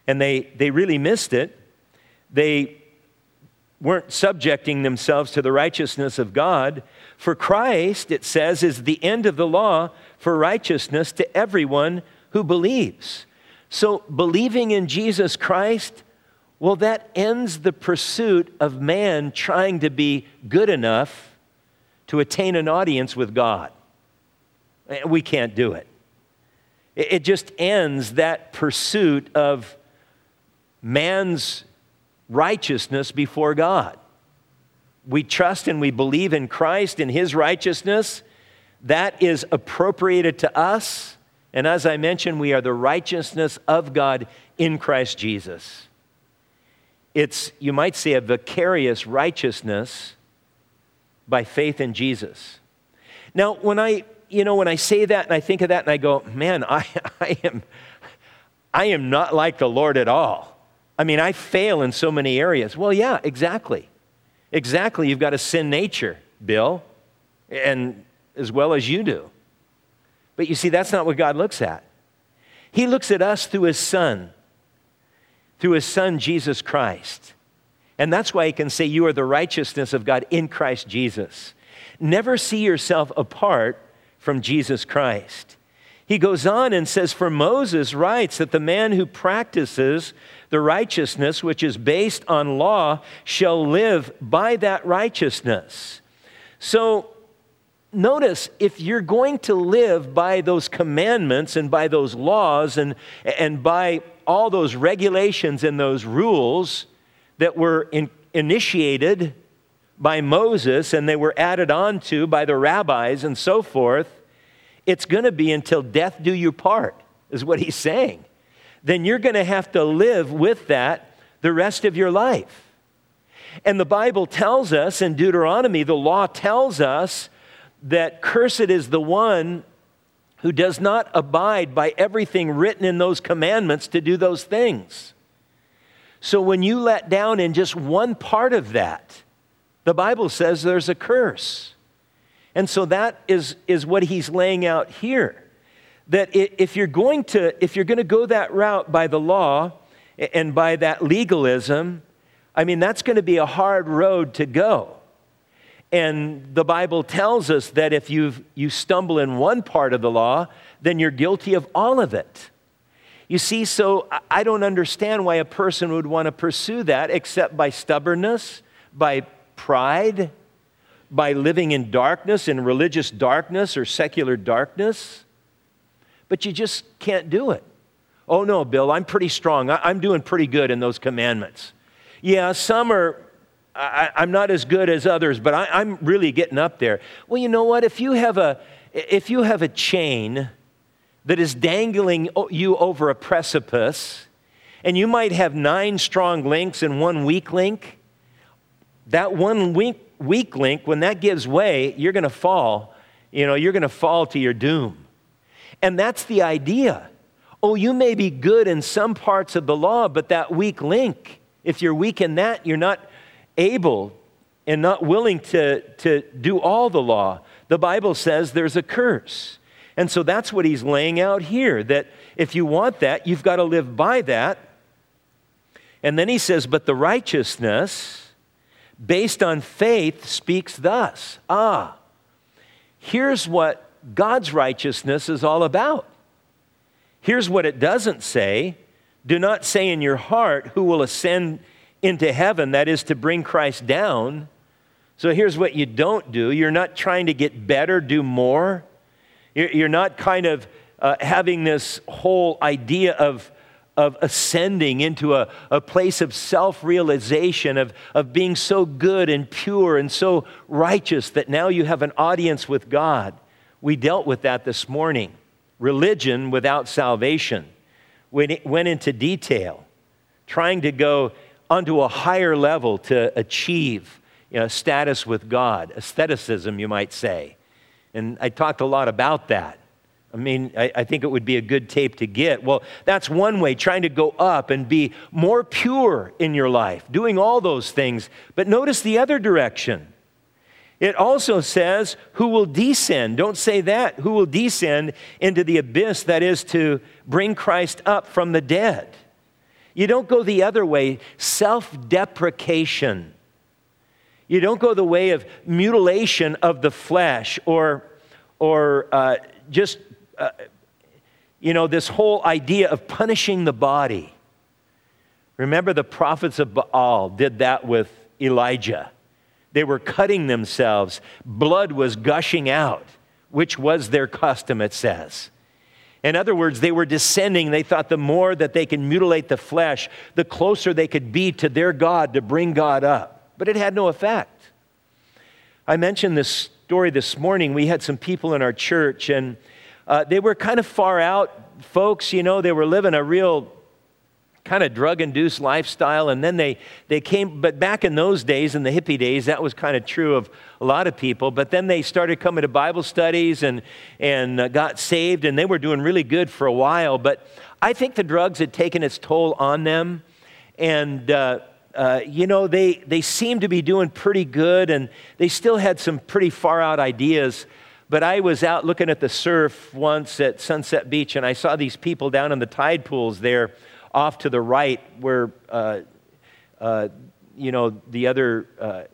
And they really missed it. They weren't subjecting themselves to the righteousness of God. For Christ, it says, is the end of the law for righteousness to everyone who believes. So believing in Jesus Christ, well, that ends the pursuit of man trying to be good enough to attain an audience with God. We can't do it. It just ends that pursuit of man's righteousness before God. We trust and we believe in Christ and his righteousness. That is appropriated to us. And as I mentioned, we are the righteousness of God in Christ Jesus. It's, you might say, a vicarious righteousness by faith in Jesus. Now, when I say that and I think of that and I go, man, I am not like the Lord at all. I mean, I fail in so many areas. Well, yeah, exactly. Exactly. You've got a sin nature, Bill, and as well as you do. But you see, that's not what God looks at. He looks at us through his Son, Jesus Christ. And that's why he can say you are the righteousness of God in Christ Jesus. Never see yourself apart from Jesus Christ. He goes on and says, for Moses writes that the man who practices the righteousness which is based on law shall live by that righteousness. So notice, if you're going to live by those commandments and by those laws and by all those regulations and those rules that were initiated by Moses and they were added on to by the rabbis and so forth, it's going to be until death do you part, is what he's saying. Then you're going to have to live with that the rest of your life. And the Bible tells us in Deuteronomy, the law tells us that cursed is the one who does not abide by everything written in those commandments to do those things. So when you let down in just one part of that, the Bible says there's a curse. And so that is what he's laying out here. That if you're going to go that route by the law and by that legalism, I mean, that's going to be a hard road to go. And the Bible tells us that if you stumble in one part of the law, then you're guilty of all of it. You see, so I don't understand why a person would want to pursue that except by stubbornness, by pride, by living in darkness, in religious darkness or secular darkness. But you just can't do it. Oh no, Bill, I'm pretty strong. I'm doing pretty good in those commandments. Yeah, some are, I'm not as good as others, but I'm really getting up there. Well, you know what? If you have a chain that is dangling you over a precipice, and you might have 9 strong links and 1 weak link, that one weak link, when that gives way, you're going to fall. You're going to fall to your doom. And that's the idea. Oh, you may be good in some parts of the law, but that weak link, if you're weak in that, you're not able and not willing to do all the law. The Bible says there's a curse. And so that's what he's laying out here, that if you want that, you've got to live by that. And then he says, but the righteousness based on faith speaks thus. Here's what God's righteousness is all about. Here's what it doesn't say. Do not say in your heart, who will ascend into heaven, that is to bring Christ down. So here's what you don't do. You're not trying to get better, do more. You're not kind of having this whole idea of ascending into a place of self-realization, of being so good and pure and so righteous that now you have an audience with God. We dealt with that this morning. Religion without salvation. We went into detail, trying to go onto a higher level to achieve status with God, aestheticism, you might say. And I talked a lot about that. I mean, I think it would be a good tape to get. Well, that's one way, trying to go up and be more pure in your life, doing all those things. But notice the other direction. It also says, who will descend? Don't say that. Who will descend into the abyss, that is to bring Christ up from the dead? You don't go the other way, self-deprecation. You don't go the way of mutilation of the flesh or this whole idea of punishing the body. Remember, the prophets of Baal did that with Elijah. They were cutting themselves. Blood was gushing out, which was their custom, it says. In other words, they were descending. They thought the more that they could mutilate the flesh, the closer they could be to their God to bring God up. But it had no effect. I mentioned this story this morning. We had some people in our church, and they were kind of far out folks. They were living a real kind of drug-induced lifestyle, and then they came, but back in those days, in the hippie days, that was kind of true of a lot of people, but then they started coming to Bible studies and got saved, and they were doing really good for a while, but I think the drugs had taken its toll on them, and they seemed to be doing pretty good, and they still had some pretty far-out ideas. But I was out looking at the surf once at Sunset Beach, and I saw these people down in the tide pools there off to the right where, the other,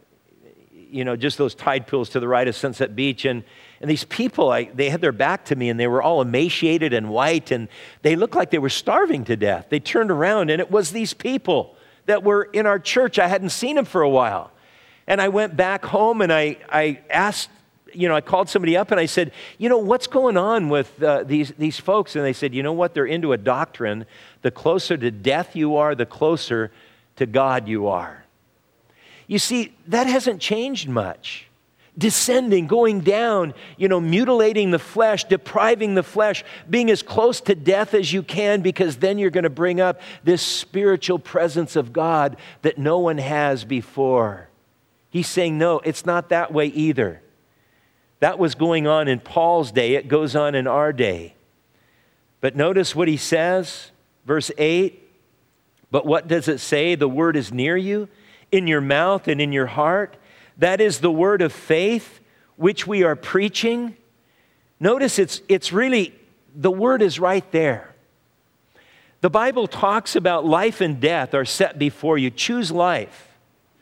just those tide pools to the right of Sunset Beach. And these people, they had their back to me, and they were all emaciated and white, and they looked like they were starving to death. They turned around, and it was these people that were in our church. I hadn't seen them for a while. And I went back home, and I asked, I called somebody up and I said, what's going on with these folks? And they said, you know what? They're into a doctrine. The closer to death you are, the closer to God you are. You see, that hasn't changed much. Descending, going down, mutilating the flesh, depriving the flesh, being as close to death as you can, because then you're going to bring up this spiritual presence of God that no one has before. He's saying, no, it's not that way either. That was going on in Paul's day. It goes on in our day. But notice what he says, verse 8. But what does it say? The word is near you, in your mouth and in your heart. That is the word of faith, which we are preaching. Notice it's really, the word is right there. The Bible talks about life and death are set before you. Choose life.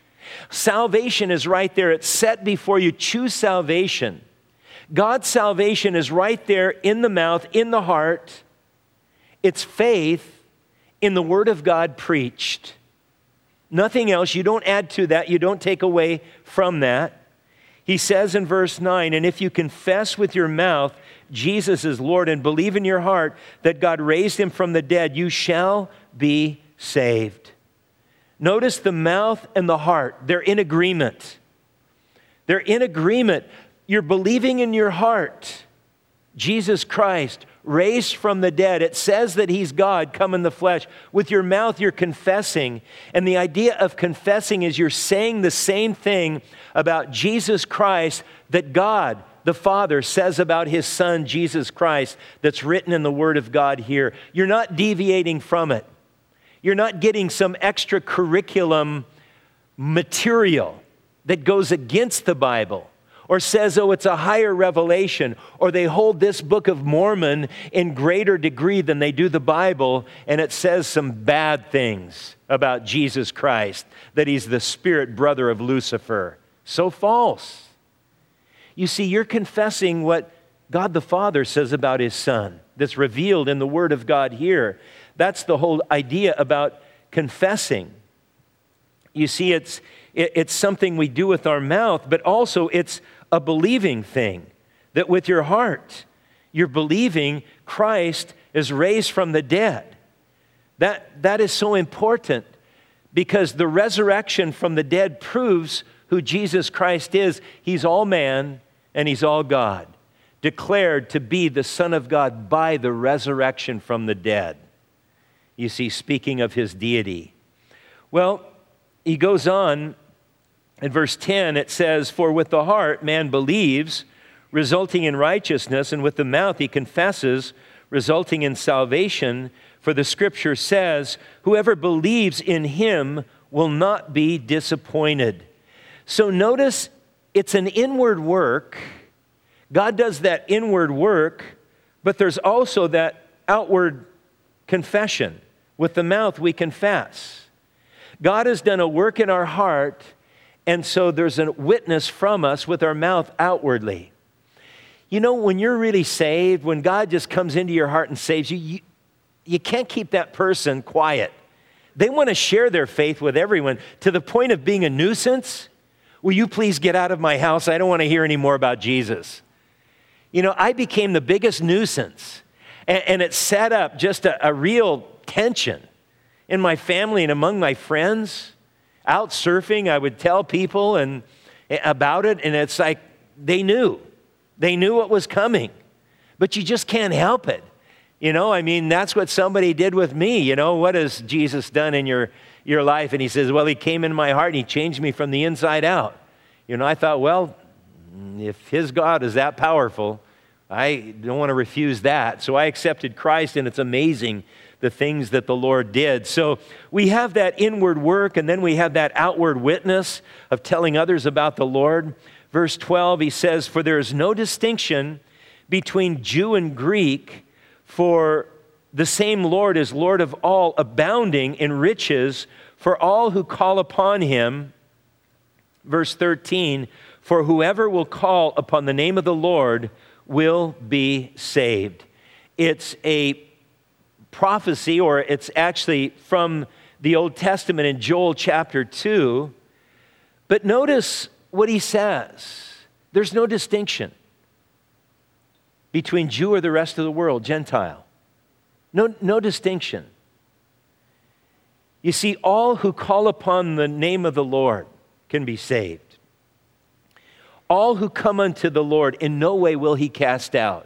Salvation is right there. It's set before you. Choose salvation. God's salvation is right there in the mouth, in the heart. It's faith in the Word of God preached. Nothing else. You don't add to that. You don't take away from that. He says in verse 9, and if you confess with your mouth Jesus is Lord and believe in your heart that God raised him from the dead, you shall be saved. Notice the mouth and the heart. They're in agreement. They're in agreement. You're believing in your heart, Jesus Christ, raised from the dead. It says that he's God, come in the flesh. With your mouth, you're confessing. And the idea of confessing is you're saying the same thing about Jesus Christ that God, the Father, says about his Son, Jesus Christ, that's written in the Word of God here. You're not deviating from it. You're not getting some extra curriculum material that goes against the Bible, or says, oh, it's a higher revelation, or they hold this Book of Mormon in greater degree than they do the Bible, and it says some bad things about Jesus Christ, that he's the spirit brother of Lucifer. So false. You see, you're confessing what God the Father says about his Son, that's revealed in the Word of God here. That's the whole idea about confessing. You see, it's something we do with our mouth, but also it's a believing thing, that with your heart, you're believing Christ is raised from the dead. That is so important, because the resurrection from the dead proves who Jesus Christ is. He's all man and he's all God, declared to be the Son of God by the resurrection from the dead. You see, speaking of his deity. Well, he goes on. In verse 10, it says, for with the heart man believes, resulting in righteousness, and with the mouth he confesses, resulting in salvation. For the scripture says, whoever believes in him will not be disappointed. So notice it's an inward work. God does that inward work, but there's also that outward confession. With the mouth we confess. God has done a work in our heart, and so there's a witness from us with our mouth outwardly. You know, when you're really saved, when God just comes into your heart and saves you, you can't keep that person quiet. They want to share their faith with everyone to the point of being a nuisance. Will you please get out of my house? I don't want to hear any more about Jesus. You know, I became the biggest nuisance, and it set up just a real tension in my family and among my friends. Out surfing, I would tell people about it, and it's like they knew what was coming, but you just can't help it. You know, I mean, that's what somebody did with me. You know, what has Jesus done in your life? And he says, well, he came in my heart and he changed me from the inside out. You know, I thought, well, if his God is that powerful, I don't want to refuse that. So I accepted Christ, and it's amazing the things that the Lord did. So we have that inward work, and then we have that outward witness of telling others about the Lord. Verse 12, he says, for there is no distinction between Jew and Greek, for the same Lord is Lord of all, abounding in riches for all who call upon him. Verse 13, for whoever will call upon the name of the Lord will be saved. It's a prophecy, or it's actually from the Old Testament in Joel chapter 2. But notice what he says. There's no distinction between Jew or the rest of the world, Gentile. No distinction. You see, all who call upon the name of the Lord can be saved. All who come unto the Lord, in no way will he cast out.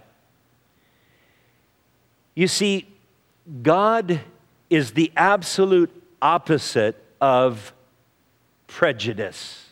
You see, God is the absolute opposite of prejudice.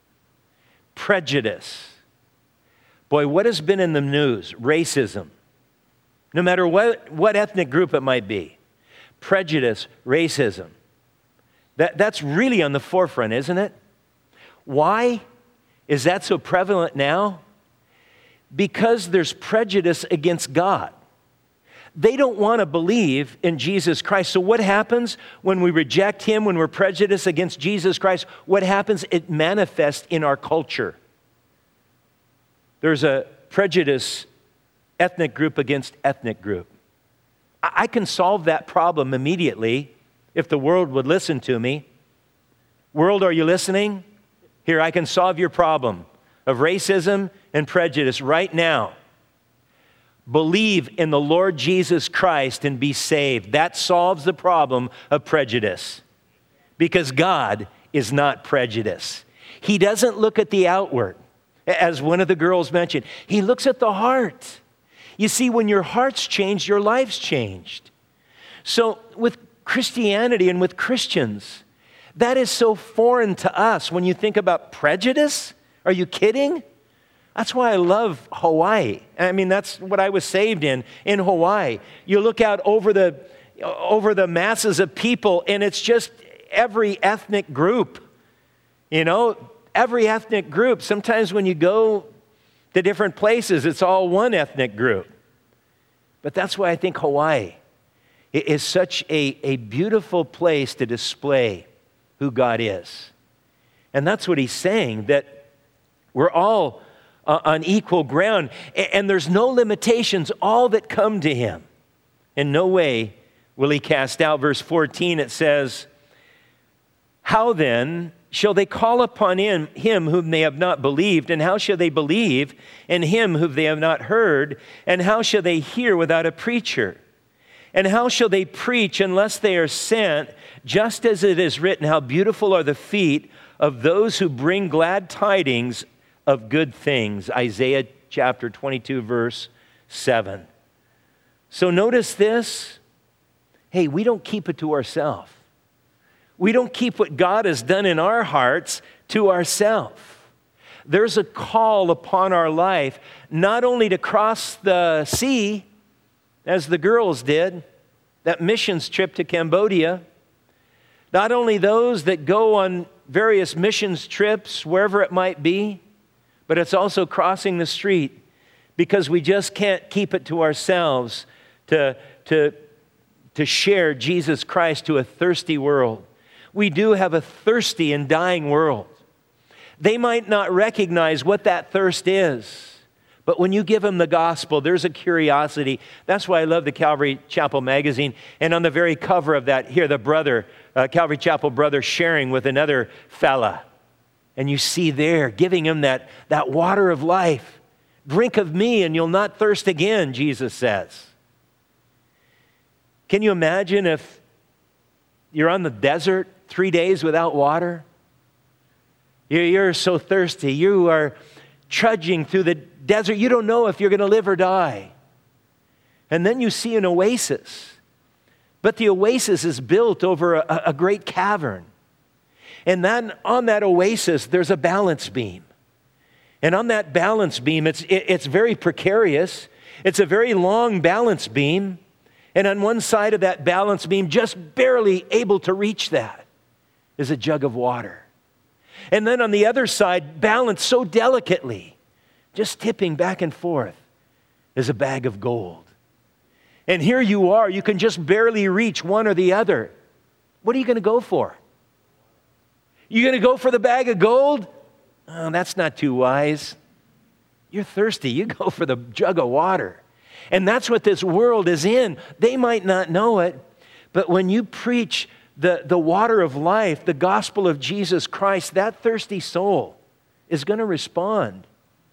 Prejudice. Boy, what has been in the news? Racism. No matter what ethnic group it might be. Prejudice, racism. That's really on the forefront, isn't it? Why is that so prevalent now? Because there's prejudice against God. They don't want to believe in Jesus Christ. So what happens when we reject him, when we're prejudiced against Jesus Christ? What happens? It manifests in our culture. There's a prejudice, ethnic group against ethnic group. I can solve that problem immediately if the world would listen to me. World, are you listening? Here, I can solve your problem of racism and prejudice right now. Believe in the Lord Jesus Christ and be saved. That solves the problem of prejudice. Because God is not prejudice. He doesn't look at the outward, as one of the girls mentioned. He looks at the heart. You see, when your heart's changed, your life's changed. So with Christianity and with Christians, that is so foreign to us when you think about prejudice. Are you kidding? That's why I love Hawaii. I mean, that's what I was saved in Hawaii. You look out over the masses of people, and it's just every ethnic group. You know, every ethnic group. Sometimes when you go to different places, it's all one ethnic group. But that's why I think Hawaii is such a beautiful place to display who God is. And that's what he's saying, that we're all on equal ground, and there's no limitations, all that come to him. In no way will he cast out. Verse 14, it says, how then shall they call upon him whom they have not believed? And how shall they believe in him whom they have not heard? And how shall they hear without a preacher? And how shall they preach unless they are sent? Just as it is written, how beautiful are the feet of those who bring glad tidings of good things. Isaiah chapter 22, verse 7. So notice this. Hey, we don't keep it to ourselves. We don't keep what God has done in our hearts to ourselves. There's a call upon our life, not only to cross the sea, as the girls did, that missions trip to Cambodia, not only those that go on various missions trips, wherever it might be, but it's also crossing the street, because we just can't keep it to ourselves to to share Jesus Christ to a thirsty world. We do have a thirsty and dying world. They might not recognize what that thirst is, but when you give them the gospel, there's a curiosity. That's why I love the Calvary Chapel magazine. And on the very cover of that, here, the brother, Calvary Chapel brother sharing with another fella. And you see there, giving him that water of life. Drink of me and you'll not thirst again, Jesus says. Can you imagine if you're on the desert 3 days without water? You're so thirsty. You are trudging through the desert. You don't know if you're going to live or die. And then you see an oasis. But the oasis is built over a great cavern. And then on that oasis, there's a balance beam. And on that balance beam, it's very precarious. It's a very long balance beam. And on one side of that balance beam, just barely able to reach that, is a jug of water. And then on the other side, balanced so delicately, just tipping back and forth, is a bag of gold. And here you are, you can just barely reach one or the other. What are you going to go for? You going to go for the bag of gold? Oh, that's not too wise. You're thirsty, you go for the jug of water. And that's what this world is in. They might not know it, but when you preach the water of life, the gospel of Jesus Christ, that thirsty soul is going to respond.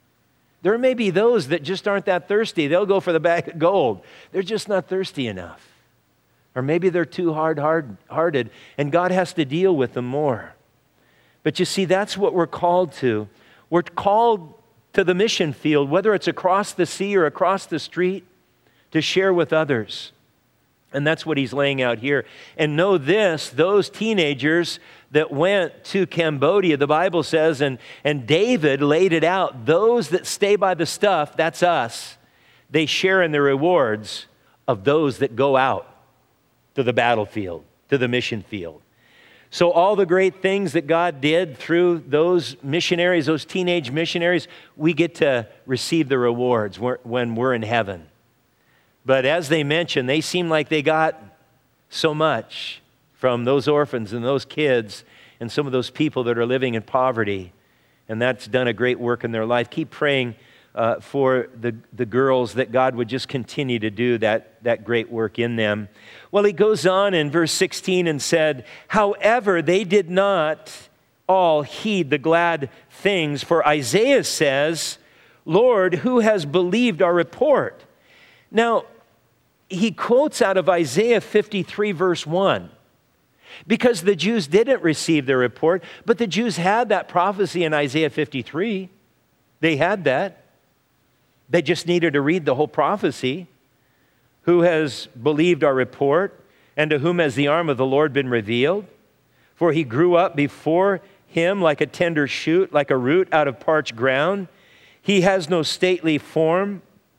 There may be those that just aren't that thirsty. They'll go for the bag of gold. They're just not thirsty enough. Or maybe they're too hard-hearted, and God has to deal with them more. But you see, that's what we're called to. We're called to the mission field, whether it's across the sea or across the street, to share with others. And that's what he's laying out here. And know this, those teenagers that went to Cambodia, the Bible says, and David laid it out, those that stay by the stuff, that's us, they share in the rewards of those that go out to the battlefield, to the mission field. So all the great things that God did through those missionaries, those teenage missionaries, we get to receive the rewards when we're in heaven. But as they mentioned, they seem like they got so much from those orphans and those kids and some of those people that are living in poverty. And that's done a great work in their life. Keep praying for the girls, that God would just continue to do that great work in them. Well, he goes on in verse 16 and said, however, they did not all heed the glad things, for Isaiah says, Lord, who has believed our report? Now, he quotes out of Isaiah 53 verse 1, because the Jews didn't receive their report, but the Jews had that prophecy in Isaiah 53. They had that. They just needed to read the whole prophecy. Who has believed our report, and to whom has the arm of the Lord been revealed? For he grew up before him like a tender shoot, like a root out of parched ground. He has no stately form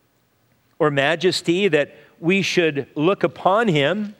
or majesty that we should look upon him,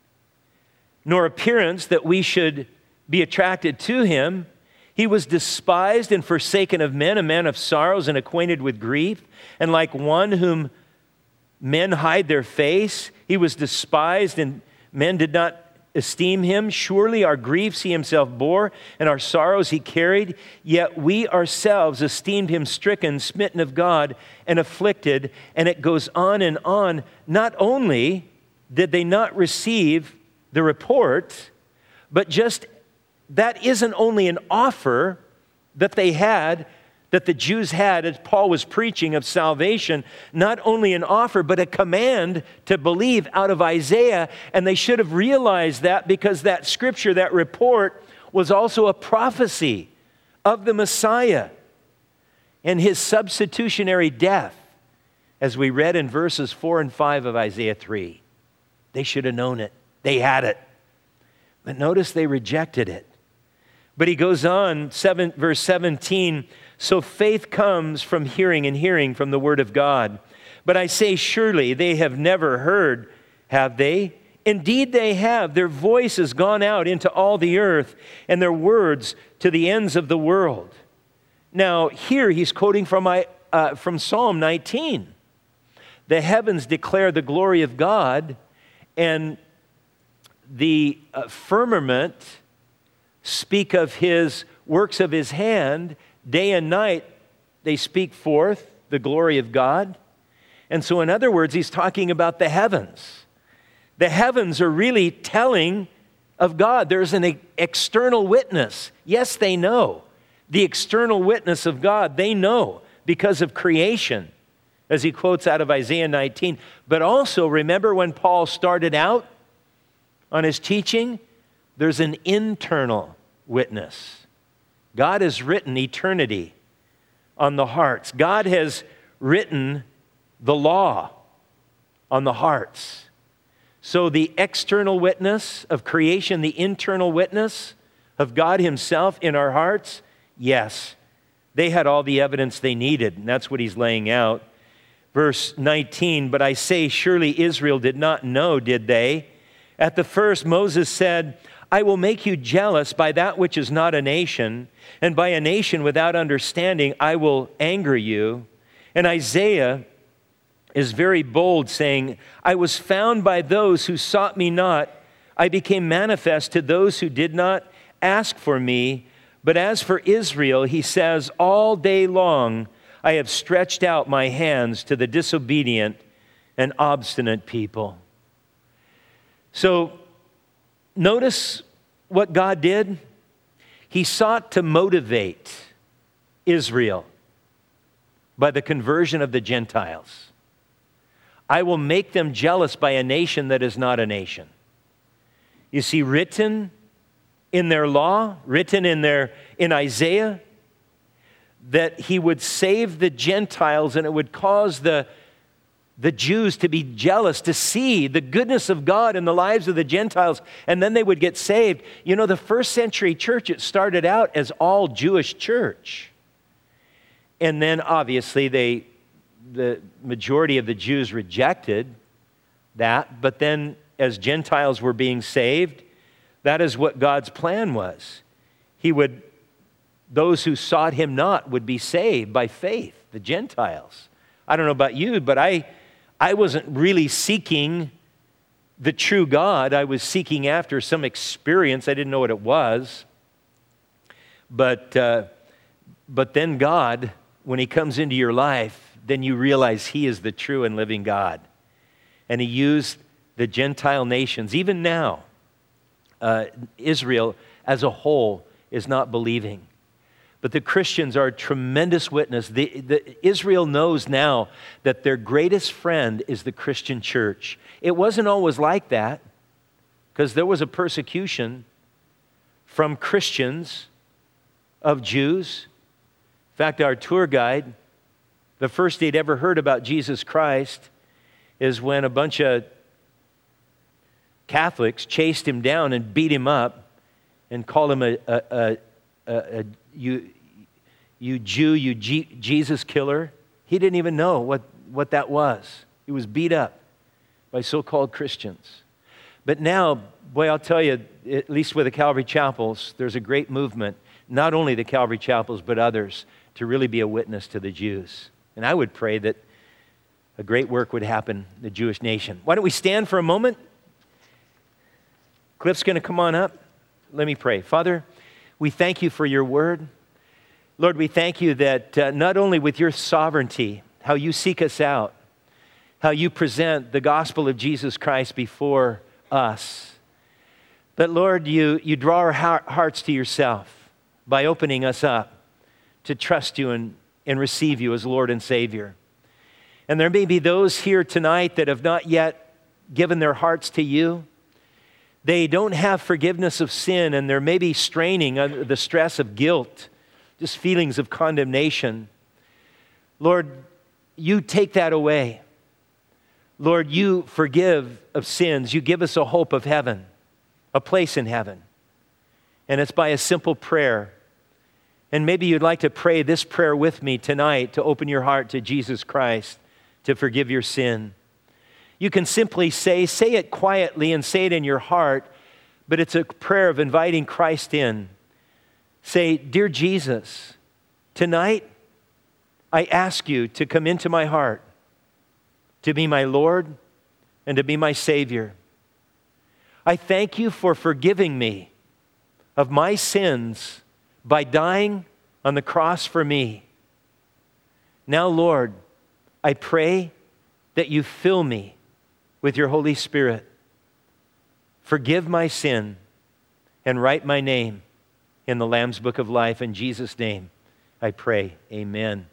nor appearance that we should be attracted to him. He was despised and forsaken of men, a man of sorrows and acquainted with grief, and like one whom men hide their face. He was despised, and men did not esteem him. Surely our griefs he himself bore, and our sorrows he carried. Yet we ourselves esteemed him stricken, smitten of God, and afflicted. And it goes on and on. Not only did they not receive the report, but just that isn't only an offer that they had, that the Jews had as Paul was preaching of salvation, not only an offer, but a command to believe out of Isaiah. And they should have realized that, because that scripture, that report, was also a prophecy of the Messiah and his substitutionary death, as we read in verses 4 and 5 of Isaiah 3. They should have known it. They had it. But notice they rejected it. But he goes on, verse 17, so faith comes from hearing, and hearing from the word of God. But I say, surely they have never heard, have they? Indeed they have. Their voice has gone out into all the earth, and their words to the ends of the world. Now here he's quoting from Psalm 19. The heavens declare the glory of God, and the firmament speak of his works of his hand. Day and night they speak forth the glory of God. And so in other words, he's talking about the heavens. The heavens are really telling of God. There's an external witness. Yes, they know. The external witness of God, they know because of creation, as he quotes out of Isaiah 19. But also, remember when Paul started out on his teaching? There's an internal witness. God has written eternity on the hearts. God has written the law on the hearts. So the external witness of creation, the internal witness of God himself in our hearts, yes, they had all the evidence they needed, and that's what he's laying out. Verse 19, but I say, surely Israel did not know, did they? At the first, Moses said, I will make you jealous by that which is not a nation, and by a nation without understanding I will anger you. And Isaiah is very bold, saying, I was found by those who sought me not. I became manifest to those who did not ask for me. But as for Israel, he says, all day long I have stretched out my hands to the disobedient and obstinate people. So notice what God did. He sought to motivate Israel by the conversion of the Gentiles. I will make them jealous by a nation that is not a nation. You see, written in their law, written in Isaiah, that he would save the Gentiles and it would cause the Jews to be jealous, to see the goodness of God in the lives of the Gentiles, and then they would get saved. You know, the first century church, it started out as all Jewish church. And then obviously the majority of the Jews rejected that, but then as Gentiles were being saved, that is what God's plan was. Those who sought him not would be saved by faith, the Gentiles. I don't know about you, but I wasn't really seeking the true God. I was seeking after some experience. I didn't know what it was. But then God, when he comes into your life, then you realize he is the true and living God. And he used the Gentile nations. Even now, Israel as a whole is not believing. But the Christians are a tremendous witness. Israel knows now that their greatest friend is the Christian church. It wasn't always like that, because there was a persecution from Christians of Jews. In fact, our tour guide, the first he'd ever heard about Jesus Christ is when a bunch of Catholics chased him down and beat him up and called him you Jew, you Jesus killer. He didn't even know what that was. He was beat up by so-called Christians. But now, boy, I'll tell you, at least with the Calvary Chapels, there's a great movement, not only the Calvary Chapels, but others, to really be a witness to the Jews. And I would pray that a great work would happen in the Jewish nation. Why don't we stand for a moment? Cliff's going to come on up. Let me pray. Father, we thank you for your word. Lord, we thank you that not only with your sovereignty, how you seek us out, how you present the gospel of Jesus Christ before us, but Lord, you draw our hearts to yourself by opening us up to trust you and receive you as Lord and Savior. And there may be those here tonight that have not yet given their hearts to you. They don't have forgiveness of sin, and they're maybe straining under the stress of guilt, just feelings of condemnation. Lord, you take that away. Lord, you forgive of sins. You give us a hope of heaven, a place in heaven. And it's by a simple prayer. And maybe you'd like to pray this prayer with me tonight to open your heart to Jesus Christ, to forgive your sin. You can simply say it quietly and say it in your heart, but it's a prayer of inviting Christ in. Say, dear Jesus, tonight I ask you to come into my heart, to be my Lord and to be my Savior. I thank you for forgiving me of my sins by dying on the cross for me. Now, Lord, I pray that you fill me with your Holy Spirit. Forgive my sin and write my name in the Lamb's Book of Life. In Jesus' name, I pray. Amen.